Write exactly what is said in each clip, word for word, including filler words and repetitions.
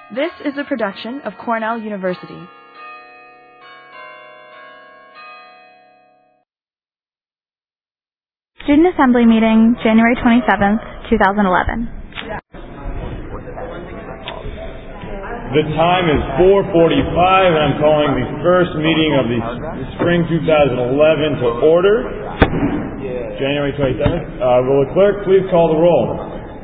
This is a production of Cornell University. Student Assembly Meeting, January twenty-seventh, twenty eleven. The time is four forty-five, and I'm calling the first meeting of the spring two thousand eleven to order. January twenty-seventh. Uh, will the clerk please call the roll?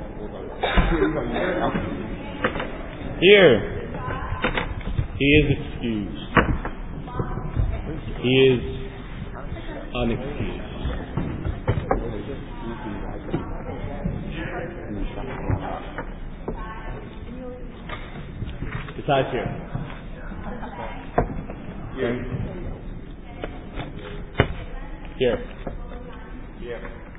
Here. He is excused. He is unexcused. Besides here. Here. Here. Here.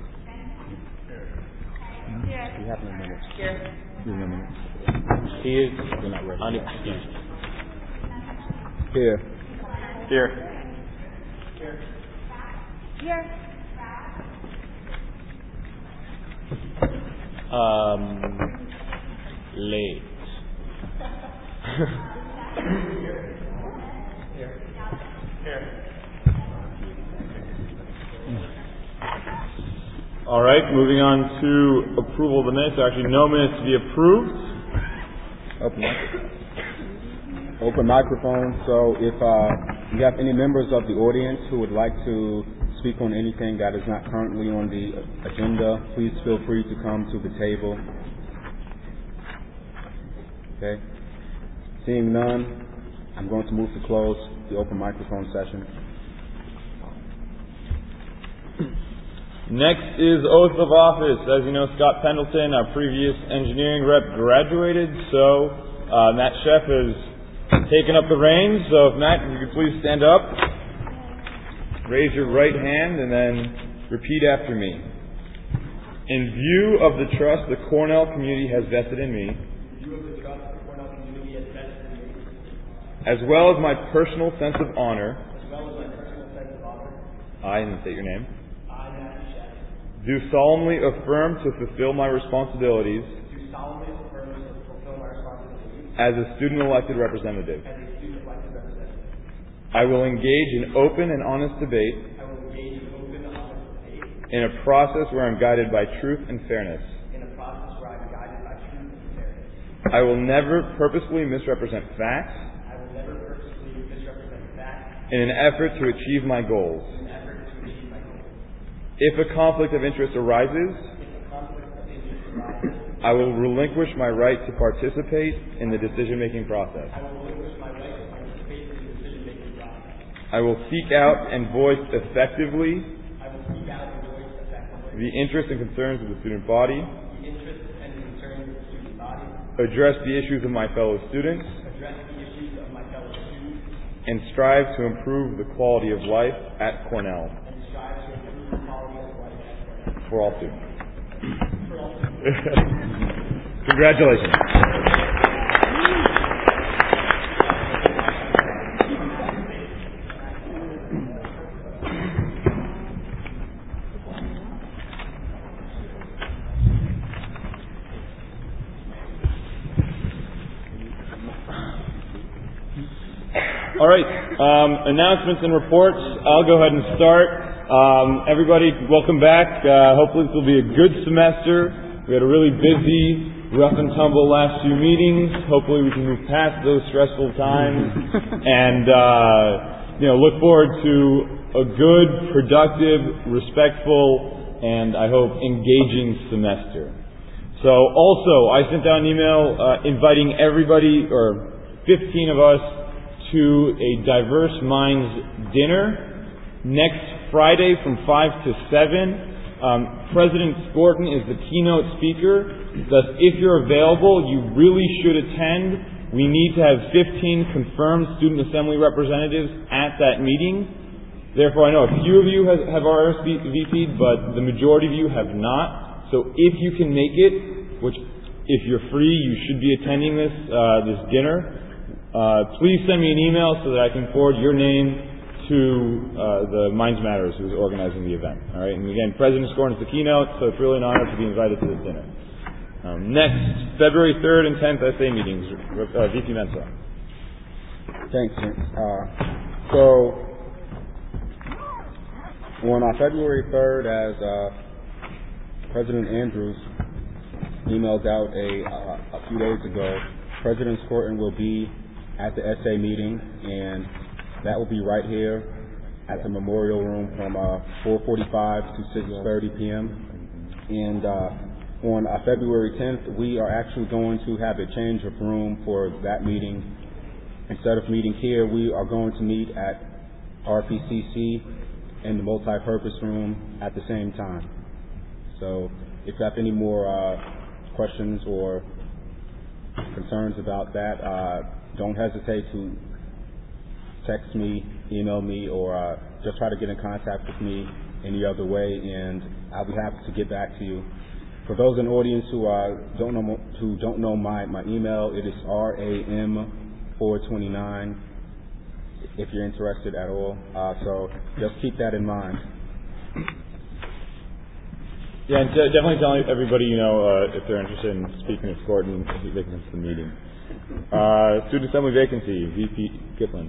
Here. You have no minutes. Here. You have no minutes. He is unexcused. Here. Here. Here. Here. Um, late. Here. Here. Here. All right, moving on to approval of the minutes. There are actually no minutes to be approved. Open microphone. Open microphone. So if uh, you have any members of the audience who would like to speak on anything that is not currently on the agenda, please feel free to come to the table. Okay. Seeing none, I'm going to move to close the open microphone session. Next is oath of office. As you know, Scott Pendleton, our previous engineering rep, graduated, so uh, Matt Sheff has taken up the reins. So if Matt, if you could please stand up, raise your right hand, and then repeat after me. In view of the trust the Cornell community has vested in me, as well as my personal sense of honor, I, and state your name, do solemnly affirm to fulfill my responsibilities as a student elected representative. I will engage in open and honest debate in a process where I'm guided by truth and fairness. I will never purposefully misrepresent facts in an effort to achieve my goals. If a conflict of interest arises, I will relinquish my right to participate in the decision-making process. I will seek out and voice effectively the interests and concerns of the student body, address the issues of my fellow students, and strive to improve the quality of life at Cornell. For all students. Congratulations. All right, um, announcements and reports. I'll go ahead and start. Um, everybody, welcome back. Uh, hopefully this will be a good semester. We had a really busy, rough and tumble last few meetings. Hopefully we can move past those stressful times and, uh, you know, look forward to a good, productive, respectful, and I hope engaging semester. So also, I sent out an email uh, inviting everybody, or fifteen of us, to a Diverse Minds dinner next Friday from five to seven. Um, President Skorton is the keynote speaker. Thus, if you're available, you really should attend. We need to have fifteen confirmed Student Assembly representatives at that meeting. Therefore, I know a few of you have, have R S V P'd, but the majority of you have not. So if you can make it, which if you're free, you should be attending this, uh, this dinner, uh, please send me an email so that I can forward your name to uh, the Minds Matters, who's organizing the event. All right, and again, President Skorton is the keynote, so it's really an honor to be invited to this dinner. Um, next, February third and tenth S A meetings. Uh, V P Mensah. Thanks, Vince. Uh, so, on uh, February third, as uh, President Andrews emailed out a, uh, a few days ago, President Skorton will be at the S A meeting, and that will be right here at the Memorial Room from uh, four forty-five to six thirty p.m. And uh, on uh, February tenth, we are actually going to have a change of room for that meeting. Instead of meeting here, we are going to meet at R P C C in the multi-purpose room at the same time. So if you have any more uh, questions or concerns about that, uh, don't hesitate to text me, email me, or uh, just try to get in contact with me any other way, and I'll be happy to get back to you. For those in the audience who uh, don't know who don't know my, my email, it is R A M four twenty-nine. If you're interested at all, uh, so just keep that in mind. Yeah, and de- definitely tell everybody, you know, uh, if they're interested in speaking with Skorton, they can come to the meeting. Uh, student assembly vacancy, V P Gitlin.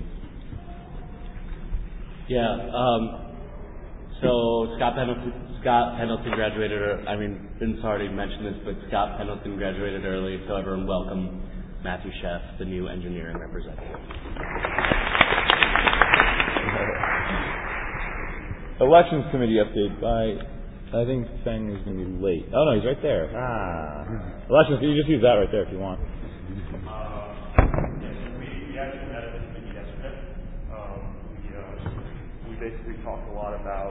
Yeah. Um, so Scott Pendleton, Scott Pendleton graduated. I mean, Vince already mentioned this, but Scott Pendleton graduated early. So everyone welcome Matthew Sheff, the new engineering representative. Elections committee update by. I think Feng is going to be late. Oh no, he's right there. Ah, elections. You just use that right there if you want. Basically talked a lot about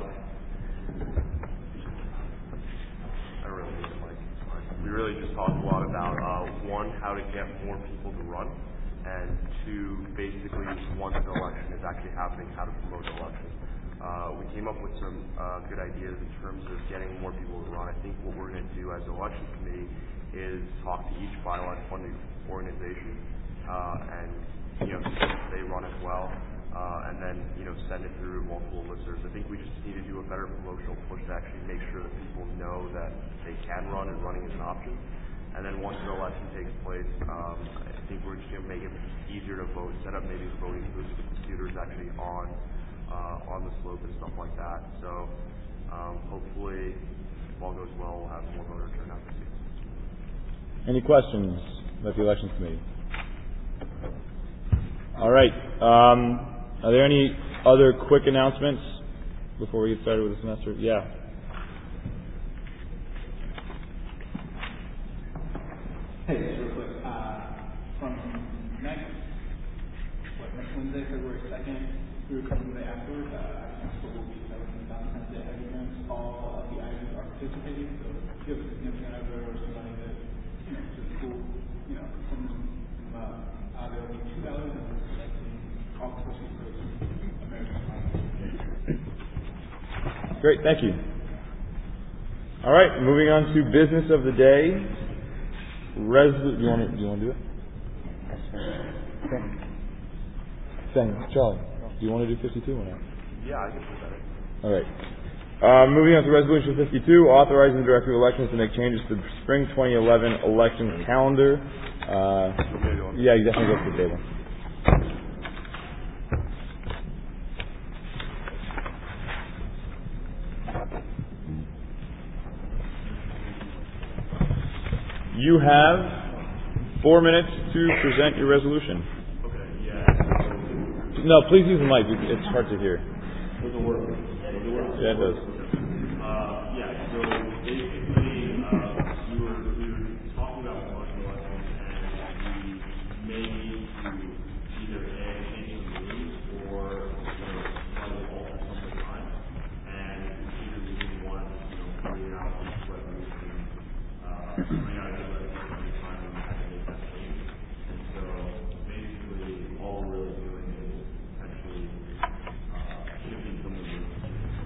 I really need the mic. We really just talked a lot about uh, one, how to get more people to run, and two, basically once the election is actually happening, how to promote the election. Uh, we came up with some uh, good ideas in terms of getting more people to run. I think what we're going to do as an election committee is talk to each byline funding organization uh, and you know see if they run as well. Uh, and then, you know, send it through multiple listers. I think we just need to do a better promotional push to actually make sure that people know that they can run and running is an option. And then once the election takes place, um, I think we're just going to make it easier to vote, set up maybe voting booths with computers actually on uh, on the slope and stuff like that. So um, hopefully, if all goes well, we'll have more voter turnout this year. Any questions about the elections committee? All right. Um, Are there any other quick announcements before we get started with the semester? Yeah. Hey, just real quick. Uh, from next, what, next Wednesday, February second, through a couple of days afterwards, uh, I think will be celebrating Valentine's Day events. All of the items are participating, so if you have a significant other or somebody that, you know, to the school, you know, from, uh, uh, there will be two dollars and we're selecting all proceeds for American Life. Great, thank you. All right, moving on to business of the day. Resol- do you want to do you want to do it? Sing, Charlie. Do you want to do fifty-two or not? Yeah, I can do that. All right. Uh, moving on to resolution fifty-two, authorizing the director of elections to make changes to the spring twenty eleven election calendar. Uh, yeah, you definitely go to the table. You have four minutes to present your resolution. Okay, yeah. No, please use the mic. It's hard to hear. Does it work? Does it work? Yeah, it does. Uh, yeah, so basically, uh, we were, we were talking about election elections, and we may need to either A, change some rules, or, you know, slightly alter some of the time. And either we didn't want to, you know, bring out this resolution, uh, bring out a good resolution every time we had to make that change. And so, basically, all we're really doing is essentially uh, shifting some of the rules.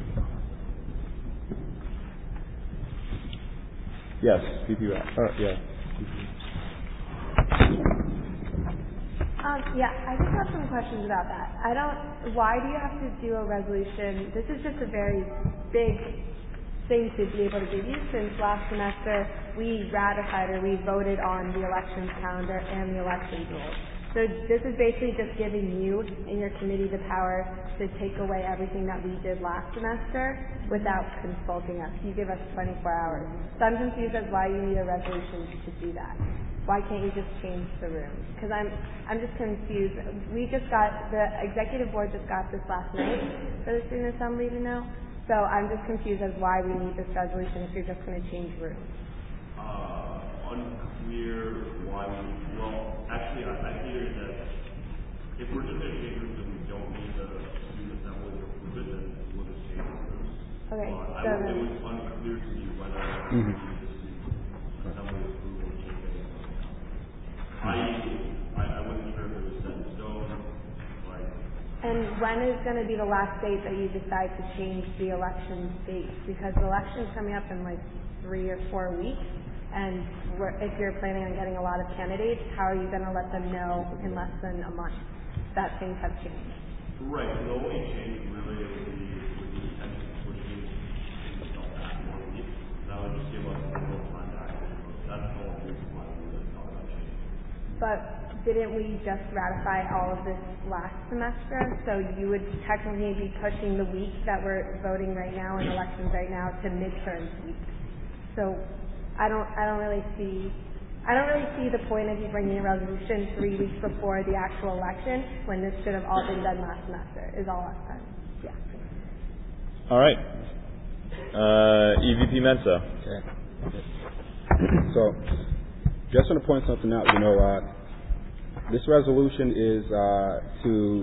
Yes, V P. Uh, yeah. Um, yeah, I just have some questions about that. I don't, why do you have to do a resolution? This is just a very big thing to be able to give you, since last semester we ratified or we voted on the elections calendar and the elections rules. So this is basically just giving you and your committee the power to take away everything that we did last semester without consulting us. You give us twenty-four hours. So I'm confused as why you need a resolution to do that. Why can't you just change the room? Because I'm I'm just confused. We just got, the executive board just got this last night for the student assembly to know. So I'm just confused as why we need this resolution if you're just going to change rooms. Uh, unclear why we, well, actually I, I hear that if we're just going to change rooms and we don't need the student assembly to approve it, then we'll just change rooms. Okay, uh, so I, then, it was unclear to me whether we need the student assembly approval to change anything. I, I, I wasn't sure if it was set in stone, like. and when is going to be the last date that you decide to change the election date? Because the election's coming up in like three or four weeks, and we're, if you're planning on getting a lot of candidates, how are you going to let them know in less than a month that things have changed? Right. The only change really would be with the intention of pushing things back one week. That would just give us a little time to actually vote. That's the only reason why we really thought about changing. But didn't we just ratify all of this last semester? So you would technically be pushing the week that we're voting right now in elections right now to midterms week. So I don't, I don't really see, I don't really see the point of you bringing a resolution three weeks before the actual election when this should have all been done last semester. Is all I'm saying. Yeah. All right. Uh, E V P Mensa. Okay. So, just want to point something out. You know, uh, this resolution is uh, to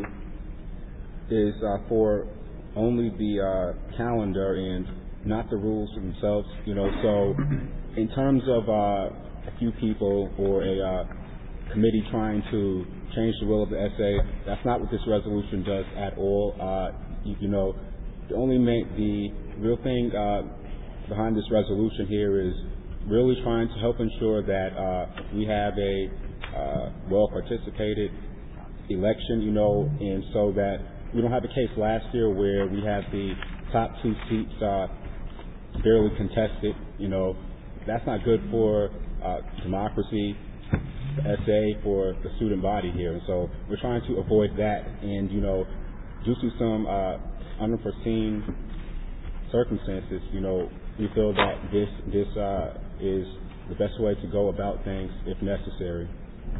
is uh, for only the uh, calendar and not the rules themselves. You know, so in terms of uh, a few people or a uh, committee trying to change the will of the S A, that's not what this resolution does at all. Uh, you, you know, the only ma- the real thing uh, behind this resolution here is really trying to help ensure that uh, we have a uh, well-participated election, you know, and so that we don't have a case last year where we had the top two seats uh, barely contested. You know, that's not good for uh, democracy, the S A, for the student body here. And so we're trying to avoid that, and you know, due to some uh, unforeseen circumstances, you know, we feel that this this uh, is the best way to go about things if necessary.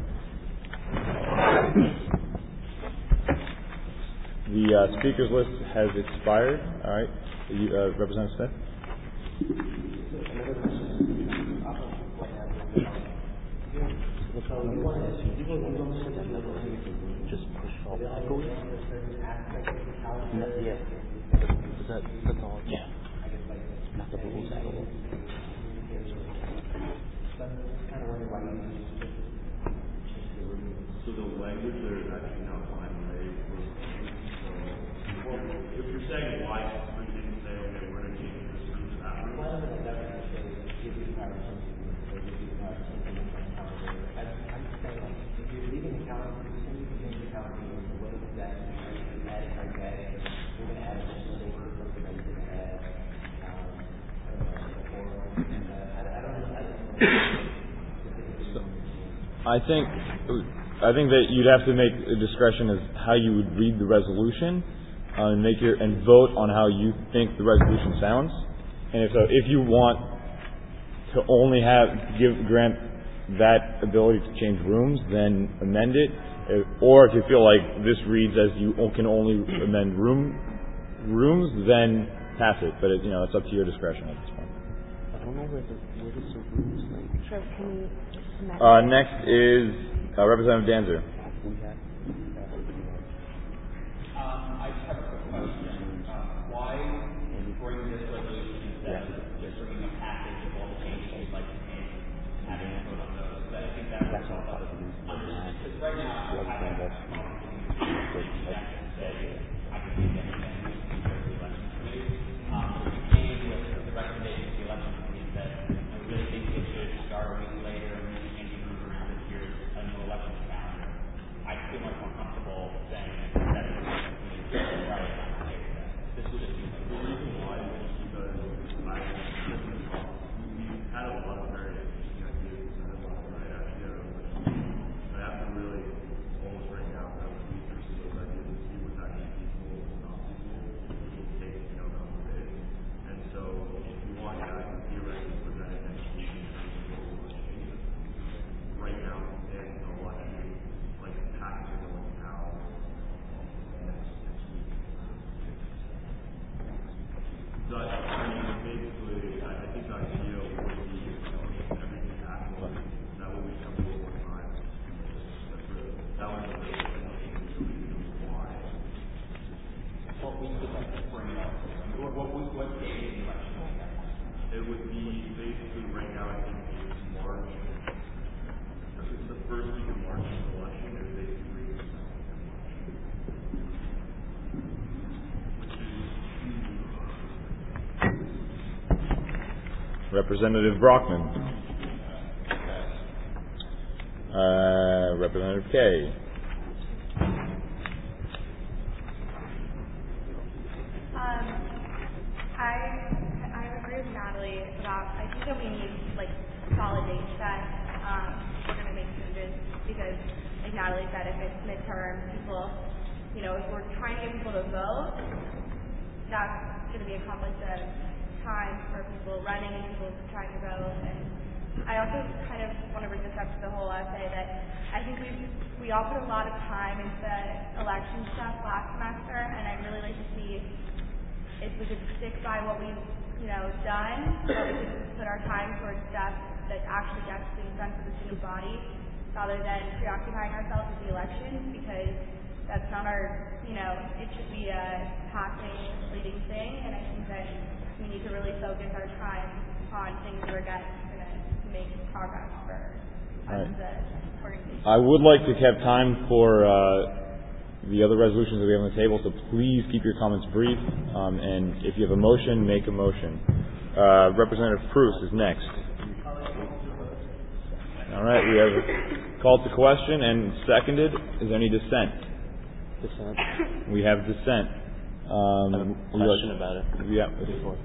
The uh, speakers list has expired. All right, you, uh, Representative Smith. Just push all the angles. Yeah. That, that's all. Yeah. Not the rules at all. So the language there is actually not fine way. So if you're saying why we didn't say, okay, we're going to change this room to that room. I think I think that you'd have to make a discretion as how you would read the resolution uh, and make your and vote on how you think the resolution sounds. And if so, if you want to only have give grant that ability to change rooms, then amend it. Or if you feel like this reads as you can only amend room rooms, then pass it. But it, you know, it's up to your discretion at this point. I don't know where the where does the rules thing. Sure, can you Uh, next is uh, Representative Danzer. Um, I just have a quick question. Uh, why bring this resolution instead of just bringing a package of all the changes you'd like to make and having a vote on those? I think that would help us understand. Because right now, I have a say I can do anything to the election committee. Um, we came with the recommendation of the election committee that I really think it should start a week later and maybe move around this year's annual election calendar. I feel Representative Brockman. Uh, Representative Kay. Um, I I agree with Natalie about, I think that we need like solid dates that um, we're going to make changes because, like Natalie said, if it's midterm, people, you know, if we're trying to get people to vote, that's going to be a conflict of time for people running and people trying to vote. And I also kind of want to bring this up to the whole essay that I think we we all put a lot of time into the election stuff last semester, and I'd really like to see if we could stick by what we've, you know, done, or we could put our time towards stuff that actually gets things done for the student body, rather than preoccupying ourselves with the election, because that's not our, you know, it should be a passing, leading thing, and I think that we need to really focus our time on things that are going to make progress for us as an organization. I would like to have time for uh, the other resolutions that we have on the table, so please keep your comments brief, um, and if you have a motion, make a motion. Uh, Representative Prus is next. All right, we have a call to question and seconded. Is there any dissent? Dissent. We have dissent. Um, I have a question about it. Yeah. Before.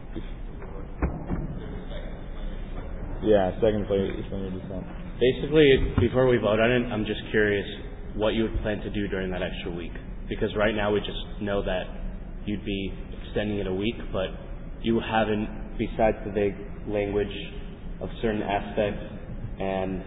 Yeah, second place explain your dissent. Basically, before we vote on it, I'm just curious what you would plan to do during that extra week. Because right now we just know that you'd be extending it a week, but you haven't, besides the vague language of certain aspects, and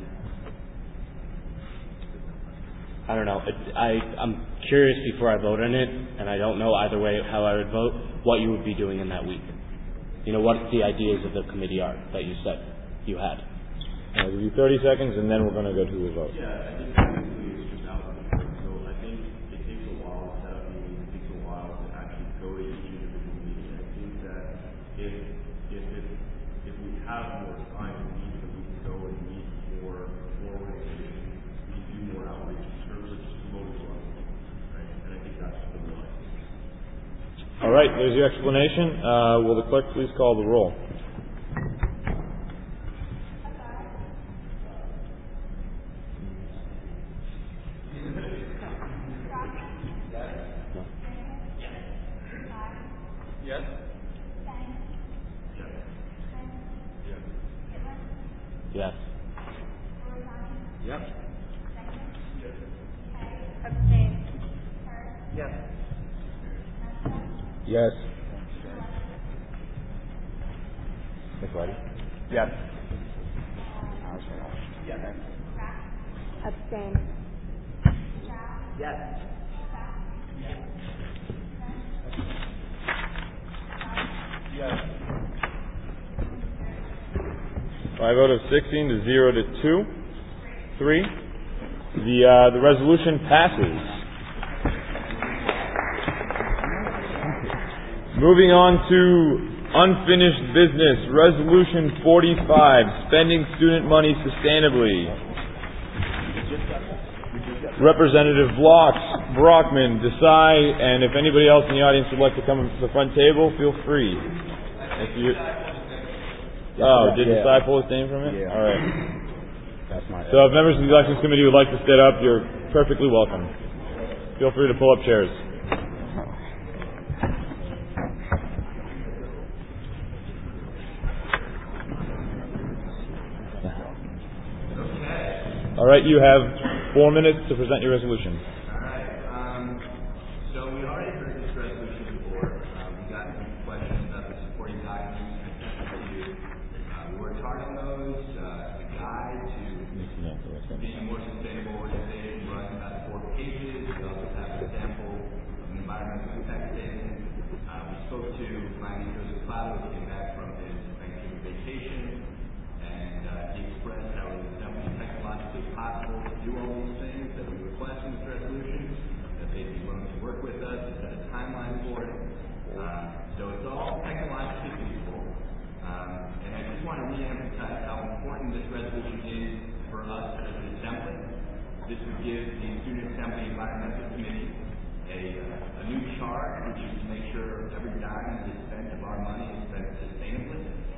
I don't know, it, I, I'm curious before I vote on it, and I don't know either way how I would vote, what you would be doing in that week. You know, what the ideas of the committee are that you said you had. I'll give you thirty seconds, and then we're going to go to the vote. Yeah, I think basically it's just out of the So I think it takes a while to set up meetings. It takes a while to actually go to each individual meeting. I think that if if it, if we have more time in meetings, we can go and meet more more organizations. We can do more outreach in terms of just promoting the level, right? And I think that's the line. All right, there's your explanation. Uh, will the clerk please call the roll? Yes. Yes. Yep. Abstain. Yes. Yes. Miz Whitey? Yes. Abstain. Yes. Yes. By a vote of sixteen to zero to two, three, the uh, the resolution passes. Moving on to unfinished business, Resolution forty-five, spending student money sustainably. Representative Blocks, Brockman, Desai, and if anybody else in the audience would like to come to the front table, feel free. If you, oh, did yeah. Desai pull his name from it? Yeah. All right. That's my. So if members of the elections committee would like to stand up, you're perfectly welcome. Feel free to pull up chairs. All right, you have four minutes to present your resolution. All right. Um, so we already heard this resolution before. Um, we got some questions about the supporting documents I sent to you. Uh, we worked hard on those. Uh, the guide to being a more sustainable organization runs about four pages. We also have a sample of an environmental impact statement. Uh, we spoke to Planning Joseph Clado, who came back from his Thanksgiving vacation, and uh, he expressed how it was definitely technologically possible to do all these things that we request in this resolution, that they'd be willing to work with us and set a timeline for it. Um, so it's all technologically feasible. Um, and I just want to re-emphasize how important this resolution is for us as an assembly. This would give the Student Assembly Environmental Committee a, uh, a new charge, which is to make sure every dime that is spent of our money is spent sustainably. Um,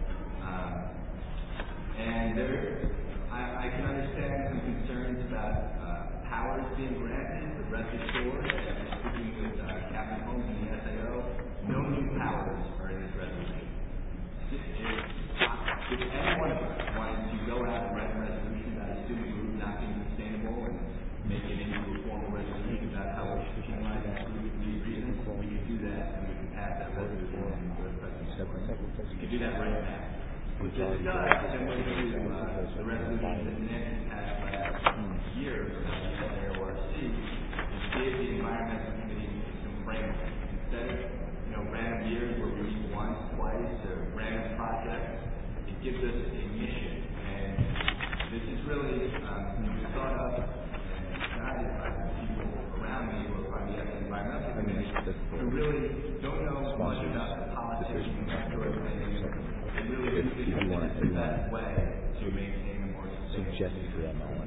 Um, and there, I, I can understand some concerns about uh, powers being granted, but rest assured, after speaking with uh, Captain Holmes and the S A O, no new powers are in this resolution. If, if any one of us wanted to go out and write a resolution about a student group not being sustainable and make it into a formal resolution about how we should penalize that group for these reasons, we can do that and we can pass that resolution and go to President Ford. We can do that right now. What this does, similar to uh, the resolution that Nancy passed last year about the N A O R C, is give the Environmental Committee some framework. Instead of you know, random years where we meet once, twice, or random projects, it gives us a mission. And this is really um, thought of and guided by the people around me who are part of the Environmental Committee who really don't know much about the politics and that sort of thing. And really think this is the best way to maintain a more sustainable future.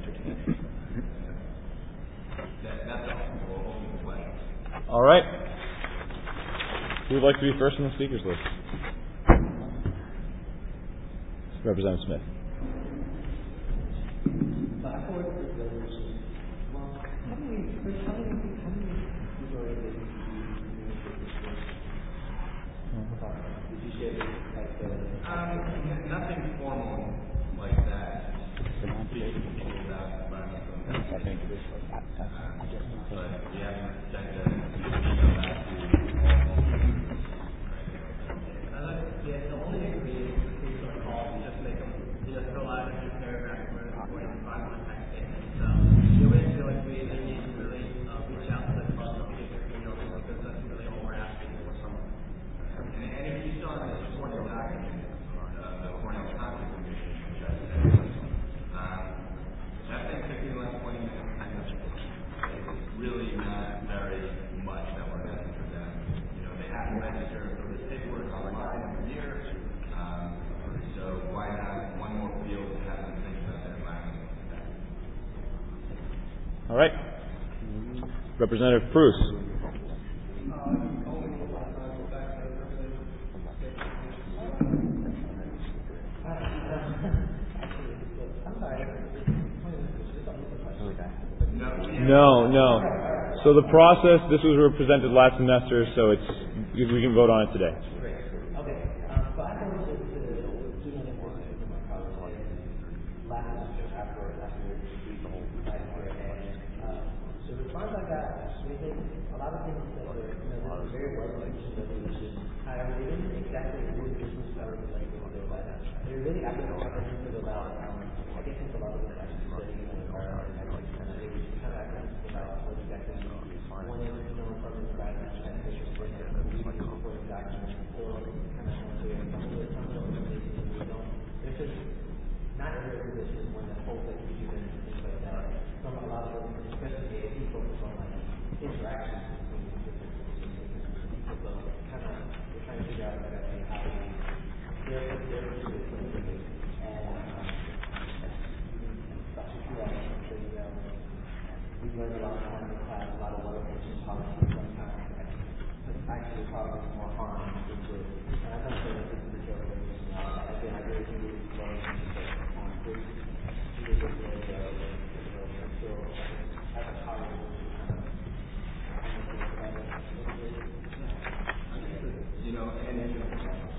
That, that's all. We'll open the questions. All right. Who would like to be first on the speakers list? Representative Smith. Um, nothing formal like that. Speaking to people about environmental impact. But we haven't sent a email back to Yeah, the only degree is going to call is just make them, you just fill out a new paragraph where it's going to environmental impact statement. So you really feel like we they need to really uh, reach out to the club and get their emails because that's really all we're asking for from them. And, and if you saw this supporting document, uh, the Cornell Conflict Commission, which I said, um, that thing took me like twenty minutes. It's really not very much that we're asking for them. You know, they have to register for this paperwork online every year. Um, so why not one more field to have them think about their environmental impact? All right. Representative Bruce. No, no. So the process, this was presented last semester, so it's we can vote on it today. Okay. Um, so I know that the student enforcement in my college last semester after after the whole night here, and um, so the response I got, we think a lot of things that were you know that were very well intentioned resolution. However, they didn't exactly agree with this that were like what they were like. They were really after the argument about um, I guess it's a lot of them actually studying the environment and actually kind of they were kind of acting about what exactly wanted to know from the environment and issues for the supporting documents. So kind of unclear. Some of the some of the organizations we don't. There's just not every organization is one that holds like issues and things like that. Some a lot of them, especially the A P, focus on like interactions between different people. So kind of we're trying to figure out exactly how we they're they're doing it and um, Doctor Shula, I'm sure you know. We learned a lot more in the class, a lot of well-intentioned policies sometimes actually causes more harm than good. And I'm not saying this is the joke, but you know, again, I really think it is well-intentioned, but um, this is a good way of so as a college, you know, and you know,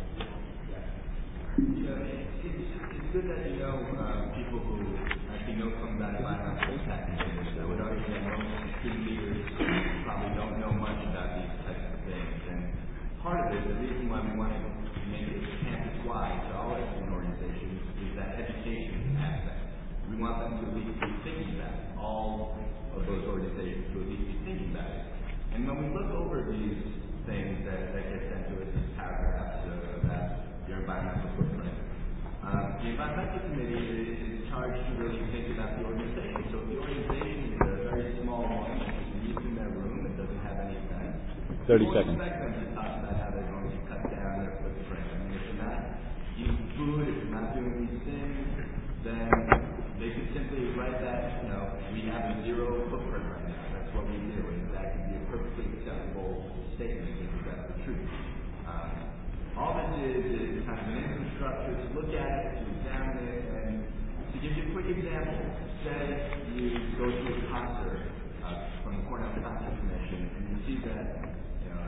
it's, it's, it's good that you know uh, people who actually know something about environmental impact. I would argue that most student leaders probably don't know much about these types of things. And part of it, the reason why we want to make it campus-wide to all student organizations is that education aspect. We want them to at least be thinking about it, all of those organizations to at least be thinking about it. And when we look over these things that, that get sent to us, these paragraphs uh, about your environmental footprint, um, the environmental committee is, is charged to really think about the organization. So if the organization is a very small one, it's unique in their room, it doesn't have any events, Thirty we seconds. expect them to talk about how they're going to cut down their footprint. I mean, if you're not eating food, if you're not doing these things, then they could simply write that, you know, we have a zero footprint right now. That's what we do, and that could be a perfectly acceptable statement because that's the truth. Um, all this is is kind of an infrastructure to look at it, to examine it, and to give you a quick example, say you go to a concert uh, from the Cornell Concert Commission, and you see that, you know,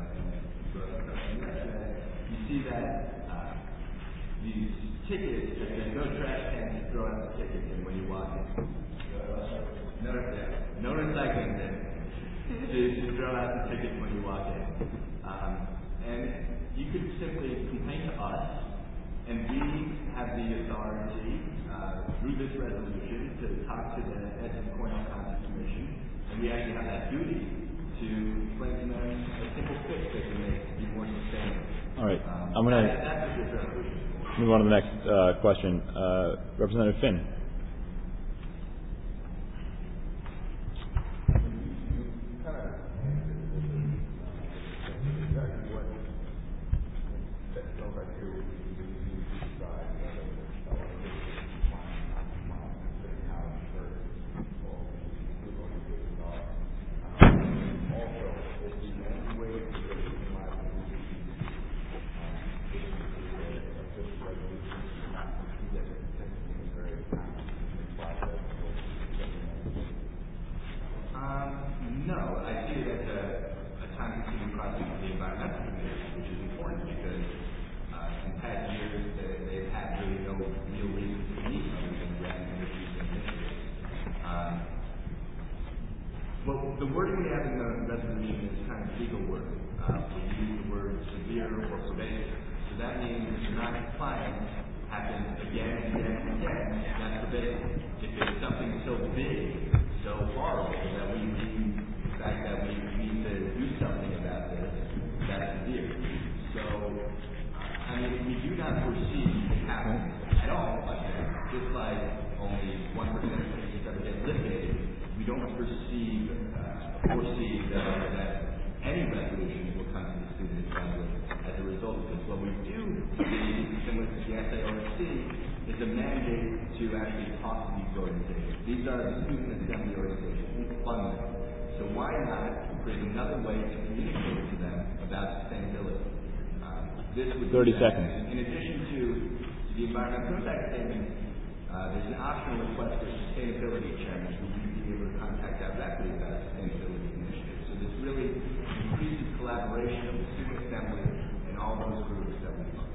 you see that uh, these tickets, there's no trash cans to throw out the tickets in when you walk in. No, no recycling bin to, to throw out the tickets when you walk in. Um, and you could simply complain to us, and we have the authority uh, through this resolution to talk to the heads of the Cornell Concert Commission, and we actually have that duty to explain to them a simple fix that can make it be more sustainable. All right, um, I'm going to that's what this resolution is. Move on to the next uh, question. Uh, Representative Finn. The wording we have in the resolution is kind of legal word. Uh, we use the word severe or pervasive. So that means if you're not compliant, happens again and again and again, that's pervasive. If it's something so big, so horrible that we need the fact that we need to do something about this, that's severe. So, uh, I mean, we do not foresee it happening at all like that. Just like only one percent of cases ever get litigated, we don't foresee foresee that, that any resolution will come to the student assembly as a result of this. What we do see, similar to the S A O C, is a mandate to actually talk to these organizations. These are the student assembly organizations who fund them. So why not create another way to communicate to them about sustainability? Um, this would thirty seconds. In addition to, to the environmental impact statement, uh, there's an optional request for sustainability chairman who would be able to contact directly about sustainability initiatives. So this really increases collaboration of the student assembly and all those groups that we fund.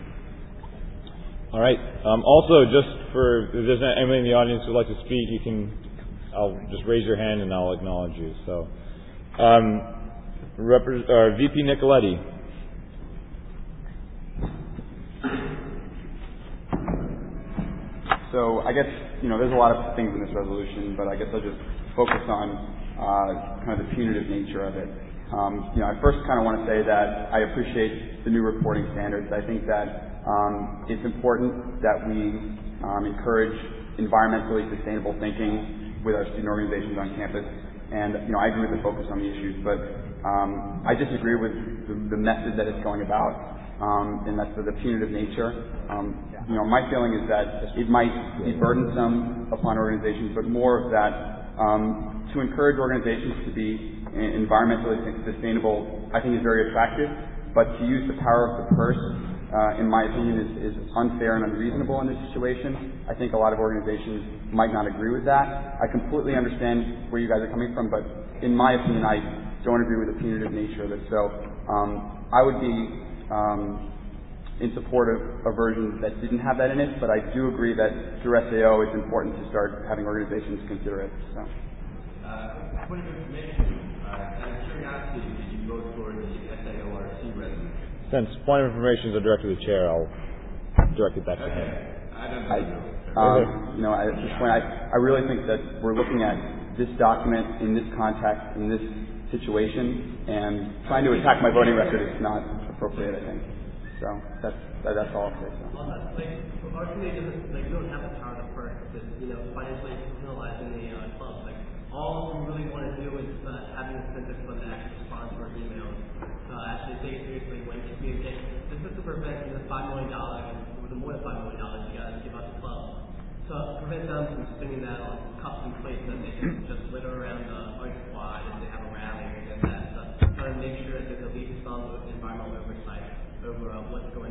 All right. Um, also, just for if there's anybody in the audience who would like to speak, you can. I'll just raise your hand and I'll acknowledge you. So, um, Repre- uh, V P Nicoletti. So I guess, you know, there's a lot of things in this resolution, but I guess I'll just focus on uh, kind of the punitive nature of it. Um, you know, I first kind of want to say that I appreciate the new reporting standards. I think that um, it's important that we um, encourage environmentally sustainable thinking with our student organizations on campus. And, you know, I agree with the focus on the issues, but um, I disagree with the, the method that it's going about, um, and that's the, the punitive nature. Um, you know, my feeling is that it might be burdensome upon organizations, but more of that um, to encourage organizations to be environmentally sustainable, I think is very attractive, but to use the power of the purse, uh, in my opinion, is, is unfair and unreasonable in this situation. I think a lot of organizations might not agree with that. I completely understand where you guys are coming from, but in my opinion, I don't agree with the punitive nature of it. So um, I would be um, in support of a version that didn't have that in it, but I do agree that through S A O it's important to start having organizations consider it. So. Uh, point of information, uh, out of curiosity, did you vote for the S A O R C resolution? Since point of information is directed to the chair, I'll direct it back to him. I don't know. I, um, you know, at this point, I, I really think that we're looking at this document in this context, in this situation, and trying to attack my voting record is not appropriate, I think. So that's that, that's all I'll say. So. Well, that's, like, our committee doesn't, like, we don't have the power to purge this, you know, financially penalizing the uh, club. Like, all we really want to do is uh, have an incentive for them to actually respond to our emails, uh, actually take it seriously when we communicate. This is to prevent the five million dollars, or the more than five million dollars you guys give out to clubs. So prevent them from spending that on cups and plates that they can just litter around the art squad if they have a rally or anything like that. So trying to make sure that there's at least some environmental oversight over uh, what's going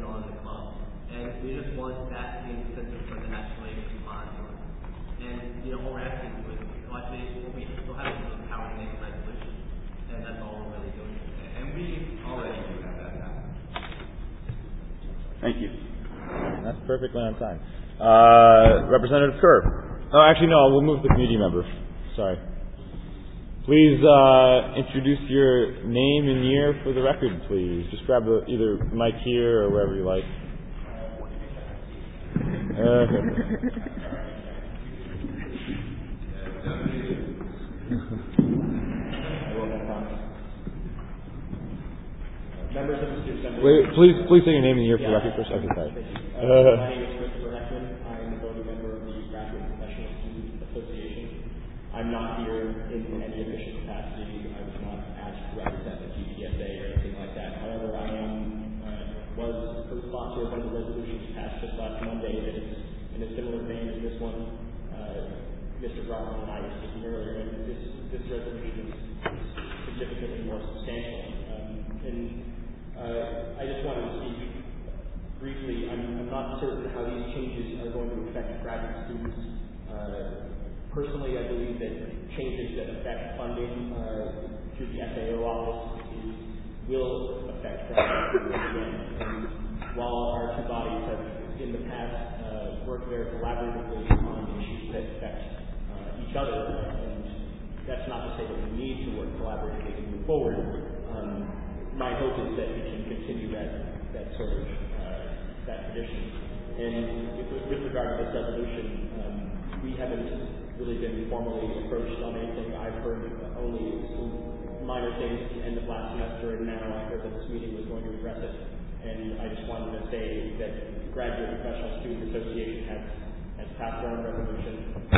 want that to be incentive for the national agency bond. And, you know, all we're asking is, well, actually, what we still have is the power to make a resolution. And that's all we're really doing. And we already do have that now. Thank you. That's perfectly on time. Uh, Representative Kerr. Oh, actually, no, we'll move to the community member. Sorry. Please uh, introduce your name and year for the record, please. Just grab the, either mic here or wherever you like. Uh, Members of the Student Assembly. Wait, please, please say your name and year for the record first. Okay, sorry. Uh, my name is Christopher Heckman. I am a voting member of the Graduate Professional Student Association. I'm not here in any official capacity. I was not asked to represent the G P S A or anything like that. However, I am uh, was a co-sponsor of one of the resolutions passed just last Monday that is in a similar vein as this one. Uh, Mister Brockman and I were speaking earlier, and this this resolution is significantly more substantial. Um, and uh, I just wanted to speak briefly. I'm, I'm not certain how these changes are going to affect graduate students. Uh, Personally, I believe that changes that affect funding uh, through the F A O office is, will affect graduate students again. And while our two bodies have, in the past, uh, worked very collaboratively on issues that affect uh, each other, and that's not to say that we need to work collaboratively to move forward. Um, my hope is that we can continue that that sort of uh, that tradition. And with, with regard to this resolution, um, we haven't really been formally approached on anything. I've heard only some minor things at the end of last semester, and now I heard that this meeting was going to address it. And I just wanted to say that the Graduate Professional Student Association has, has passed their own resolution.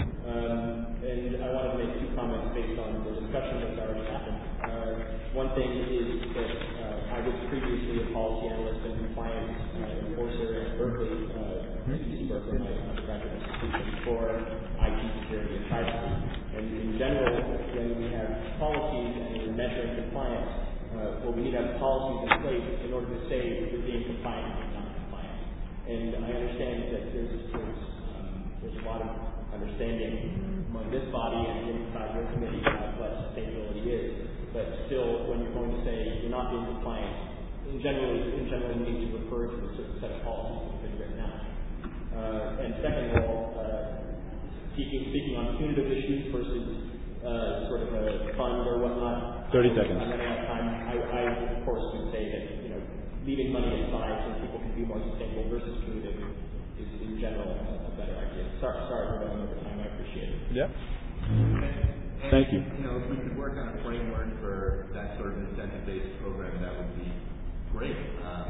Um, and I wanted to make two comments based on the discussion that's already happened. Uh, one thing is that uh, I was previously a policy analyst and compliance uh, enforcer at Berkeley, uh, at U C Berkeley, my undergraduate institution, for I T security and privacy. And in general, when we have policies and we're measuring compliance, uh, well, we need to have policies in place in order to say we're being compliant and not compliant. And I understand that there's there's, um, there's a lot of understanding among this body and inside your committee about what sustainability is. But still, when you're going to say you're not being compliant, in general, in general, you need to refer to a certain set of policies that have been written out. Uh, and second of all, uh, speaking, speaking on punitive issues versus uh, sort of a fund or whatnot. Thirty seconds. I'm running out of time. I, I of course would say that you know leaving money aside so people can be more sustainable versus punitive is in general a, a better idea. Sorry, sorry for running over time. I appreciate it. Yeah. And, Thank you. You know, if we could work on a framework for that sort of incentive-based program, that would be great. Um,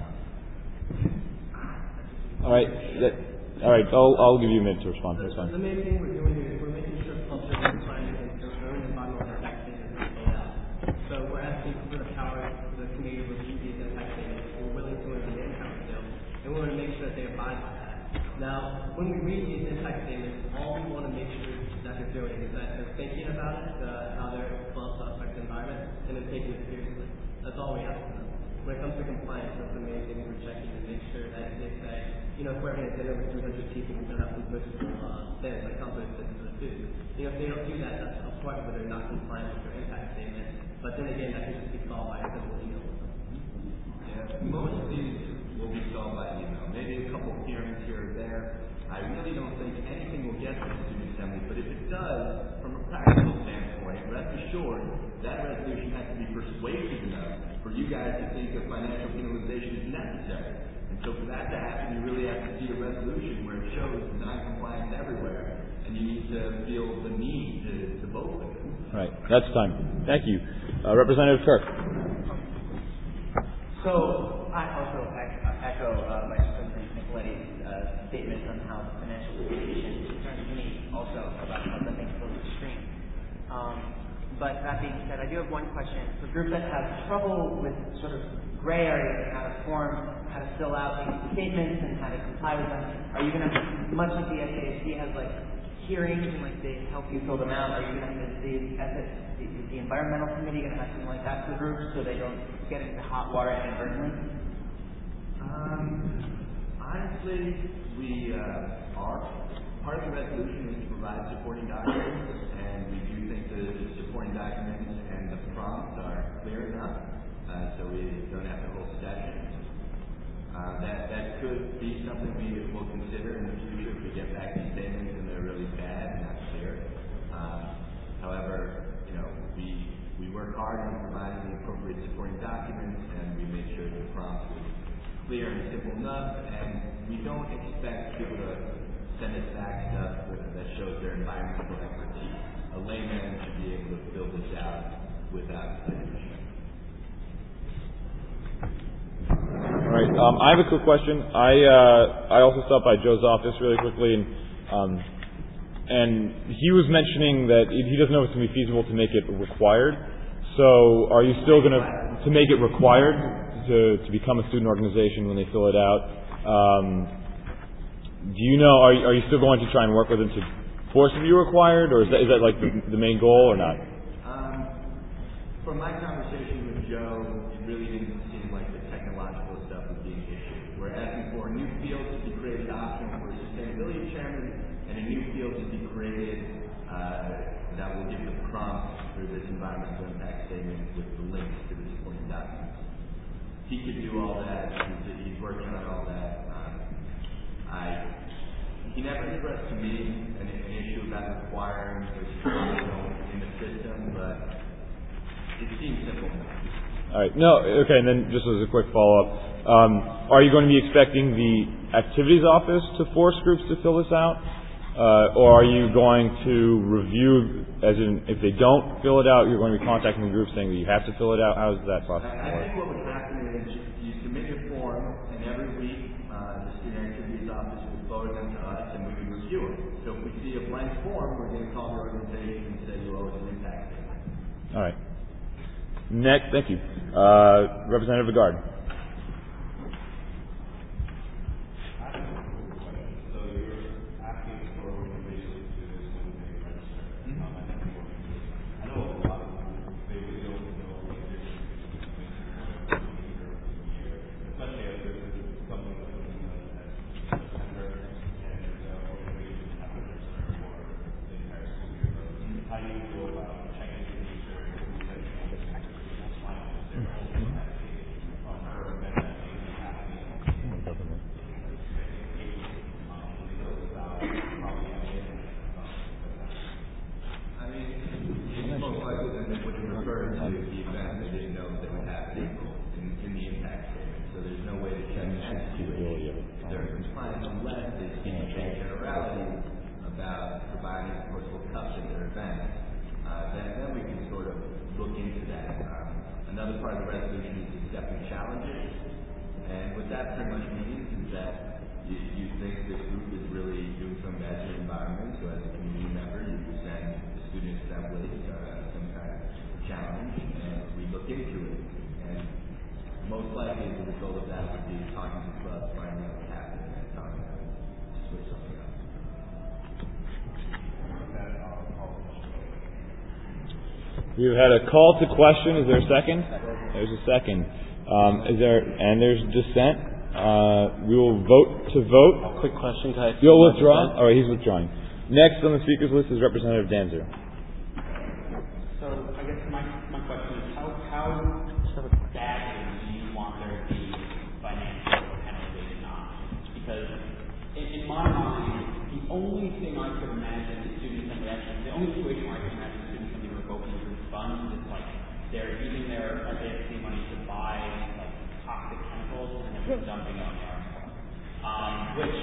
all right. That, all right. I'll I'll give you a minute to respond. That's fine. The main thing we're doing here is we're making sure culture is compliant and earning the bottom of our tax statement is paid out. So we're asking for the power for the committee to review these tax statements. We're willing to review the income still, and we want to make sure that they abide by that. Now, when we read these impact statements, all we want to make sure that they're doing is that they're thinking about it, uh, how their flows affect the environment, and then taking it seriously. That's all we ask them. When it comes to compliance, that's the main thing we're checking to make sure that they say, you know, if we're having a dinner with three hundred people, we're going to have some personal uh, things like confidence to the food. You know, if they don't do that, that's a part where they're not compliant with their impact statement. But then again, that can just be solved by a simple email. Yeah, most of these will be solved by email. Maybe a couple of hearings here or there. I really don't think anything will get to the student assembly, but if it does, from a practical standpoint, rest assured that resolution has to be persuasive enough for you guys to think that financial penalization is necessary. And so for that to happen, you really have to see a resolution where it shows non-compliance everywhere, and you need to feel the need to, to vote for it. Right. That's time. Thank you. Uh, Representative Kirk. So I also echo uh, Vice President Nicoletti's uh, statement on how financial penalization concerns me also about how the things go extreme. Um, but that being said, I do have one question. For groups that have trouble with sort of gray areas and how to form, how to fill out these statements and how to comply with them, are you going to, much like the S A S C has like hearings and like they help you fill them out, are you going to have the, the, the environmental committee going to have something like that for groups so they don't get into hot water inadvertently? Um, I honestly, we uh, are. Part of the resolution is to provide supporting documents, and we do think that the supporting documents and the prompts are clear enough, uh, so we don't have to hold sessions. Uh, that that could be something we will consider in the future if we get back these statements and they're really bad and not clear. Um, however, you know, we we work hard on providing the appropriate supporting documents, and we make sure the prompts are clear and simple enough, and we don't expect people to send us back stuff that shows their environmental expertise. A layman should be able to fill this out without citation. All right. Um, I have a quick question. I uh, I also stopped by Joe's office really quickly, and um, and he was mentioning that he doesn't know if it's going to be feasible to make it required. So, are you still going to to make it required to to become a student organization when they fill it out? Um, Do you know, are you, are you still going to try and work with them to force it to be required, or is that, is that like the, the main goal or not? Um, from my conversation with Joe, it really didn't seem like the technological stuff was being issued. We're asking for a new field to be created optional for a sustainability chairman, and a new field to be created uh, that will give the prompts for this environmental impact statement with the links to the supporting documents. He could do all that. He's, he's working on all that. I, he never expressed to me an, an issue about requiring this in the system, but it seems simple enough. All right. No, okay, and then just as a quick follow-up, um, are you going to be expecting the activities office to force groups to fill this out? Uh, or are you going to review, as in, if they don't fill it out, you're going to be contacting the group saying that you have to fill it out? How does that process I, I work? think what would happen is you submit your form, and every week uh, the student activities office will forward them to us, and we would review it. So if we see a blank form, we're going to call the organization and say you owe us an impact statement. All right. Next, thank you. Uh, Representative Vigard. We've had a call to question. Is there a second? There's a second. Um, is there? And there's dissent. Uh, we will vote to vote. A quick question, can I? You'll withdraw. All right, he's withdrawing. Next on the speakers list is Representative Danzer. So I guess my my question is how how badly do you want there to be financial penalty not? Because in, in my mind, the only thing I could imagine is student assembly action. The only situation where I can imagine student assembly revoking group funds is like they're using their S A F C money to buy like toxic chemicals and then they're dumping it on the arts club. Um, which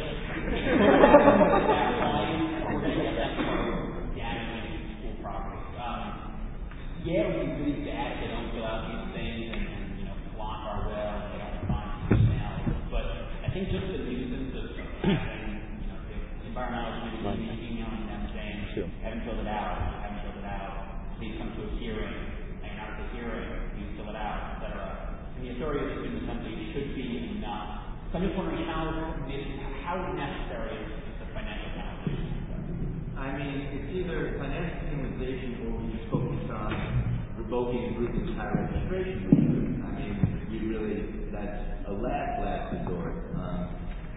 yeah, it would be really bad if they don't fill out these things and, and you know, block our well and they don't find emails. But I think just the nuisance of having, you know, the environmental community emailing them saying, sure. haven't filled it out, haven't filled it out, please come to a hearing, hang out at the hearing, please fill it out, et cetera. And the authority of the student assembly should be enough. So I'm just wondering how, how necessary is the financial penalty? I mean, it's either financial penalization or we just focus on revoking a group's entire registration. I mean, we really, that's a last, last resort. Um,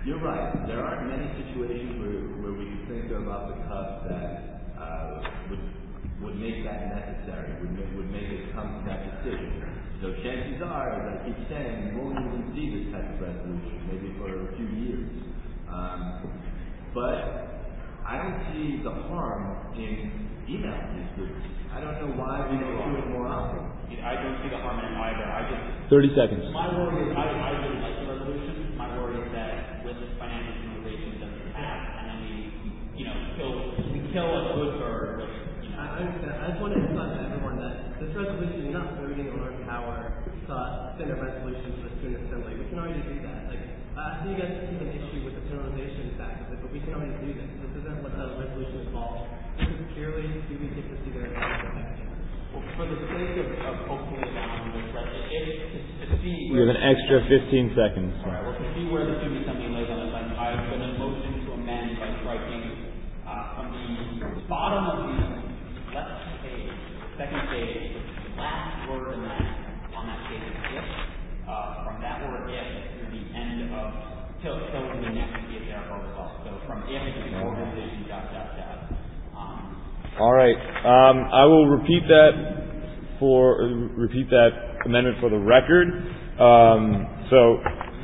You're right. There aren't many situations where, where we can think about the cusp that uh, would would make that necessary, would make, would make it come to that decision. So chances are, as I keep saying, we won't even see this type of resolution, maybe for a few years. Um, but I don't see the harm in emailing these groups. I don't know why we don't do it more often. I don't see the harm in it either. I just thirty seconds. My worry is I, I really like the resolution. My worry is that with financial simulation doesn't pass, and then we, you know, kill we kill a good bird. With, you know. I understand. I just want to emphasize to everyone that this resolution is not voting on our power to send a resolution to the student assembly. We can already do that. Like uh, I think you guys take an issue with the penalization fact of it, but we can already do this. This isn't what the resolution is called. This is purely do we get to see their packaging. Well, for the sake of, of hopefully allowing this resolution, to, to see You have an extra fifteen seconds. All right. Well, to see where the student assembly lays on this, I'm, I'm going to motion to amend by striking uh, from the bottom of the left page, second page, the last word in that on that page is if. Uh, from that word if to the end of till till the next C S R result. So from if to the organization dot dot dot. Um, All right. Um, I will repeat that for uh, repeat that amendment for the record. Um, so,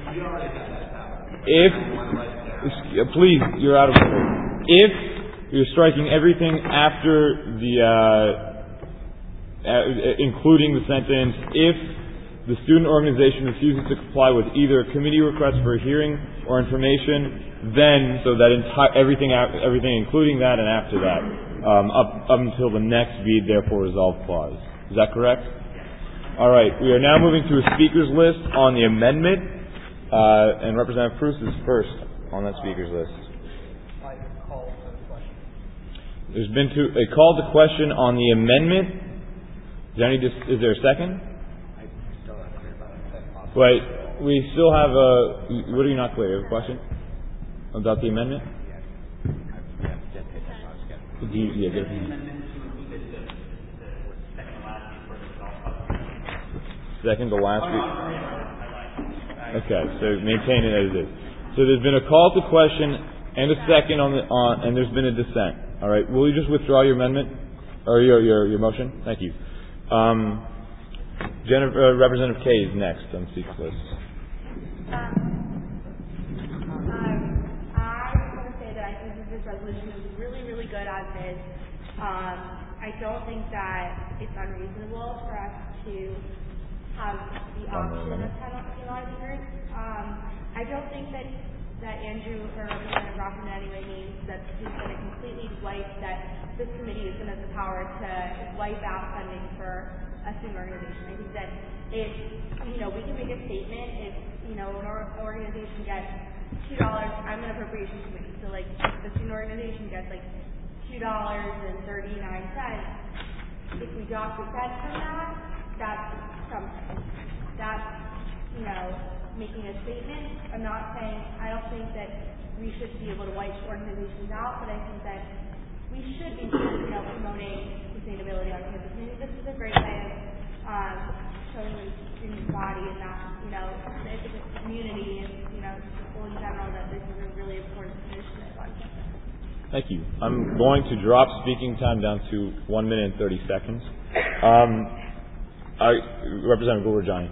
if uh, please, you're out of order. If you're striking everything after the, uh, uh, including the sentence, if the student organization refuses to comply with either a committee request for a hearing or information, then so that entire everything everything including that and after that. Um, up, up until the next be therefore resolved clause. Is that correct? All right. We are now moving to a speakers list on the amendment, uh, and Representative Prus is first on that speakers list. There's been to, a call to question on the amendment. Is there, any dis, is there a second? Wait, we still have a. What are you not clear? You have a question about the amendment? Do you, yeah, get it. Second to last week. Okay, so maintain it as is. So there's been a call to question and a second on the on, and there's been a dissent. All right, will you just withdraw your amendment or your your, your motion? Thank you. Um, Jennifer, uh, Representative Kay is next on the speaker list. Good as is. Um, I don't think that it's unreasonable for us to have the option of penalizing groups. Um, I don't think that that Andrew or Representative Rothman in any way means that he's going to completely wipe that this committee is going to have the power to wipe out funding for a student organization. I think that if you know we can make a statement if you know an organization gets two dollars, I'm an appropriations committee, so like the student organization gets like two dollars and thirty-nine cents. If we drop the cents from that, that's something. That's, you know, making a statement. I'm not saying, I don't think that we should be able to wipe organizations out, but I think that we should be, you know, promoting sustainability on campus. I mean, this is a great way of um, showing the student body and that, you know, the community and, you know, people in general that this is a really important initiative on campus. Thank you. I'm going to drop speaking time down to one minute and thirty seconds. Um, I, Representative Gulrajani.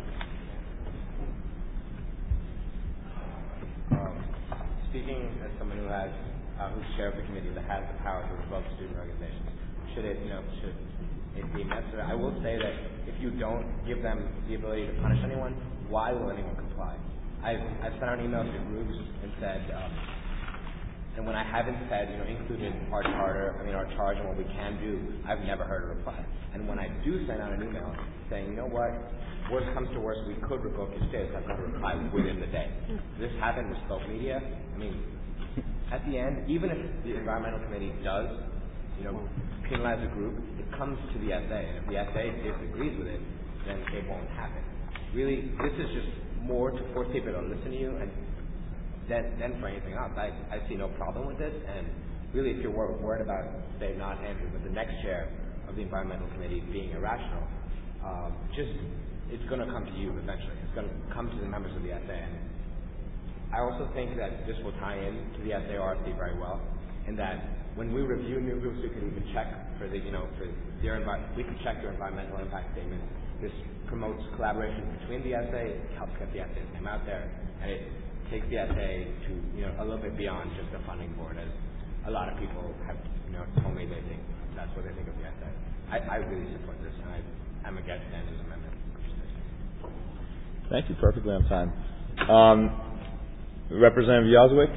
Um, speaking as someone who has, uh, who's chair of the committee that has the power to revoke student organizations, should it, you know, should it be necessary? I will say that if you don't give them the ability to punish anyone, why will anyone comply? I've, I've sent out emails to groups and said. Um, And when I haven't said, you know, included our charter, I mean, our charge and what we can do, I've never heard a reply. And when I do send out an email saying, you know what, worst comes to worst, we could revoke your status, I've got a reply within the day. This happened with Spoke Media. I mean, at the end, even if the environmental committee does, you know, penalize a group, it comes to the S A. And if the S A disagrees with it, then it won't happen. Really, this is just more to force people to listen to you and Then, then for anything else, I, I see no problem with this. And really, if you're wor- worried about, say, not Andrew, but the next chair of the environmental committee being irrational, um, just it's going to come to you eventually. It's going to come to the members of the S A. And I also think that this will tie in to the S A R C very well, in that when we review new groups, we can even check for the, you know, for their envi- we can check their environmental impact statement. This promotes collaboration between the S A, it helps get the S A's name out there, and it takes the S A to, you know, a little bit beyond just a funding board, as a lot of people have, you know, told me they think that's what they think of the S A. I, I really support this, and I, I'm against Andrew's amendment. Thank you. Perfectly on time. Um, Representative Yazwick.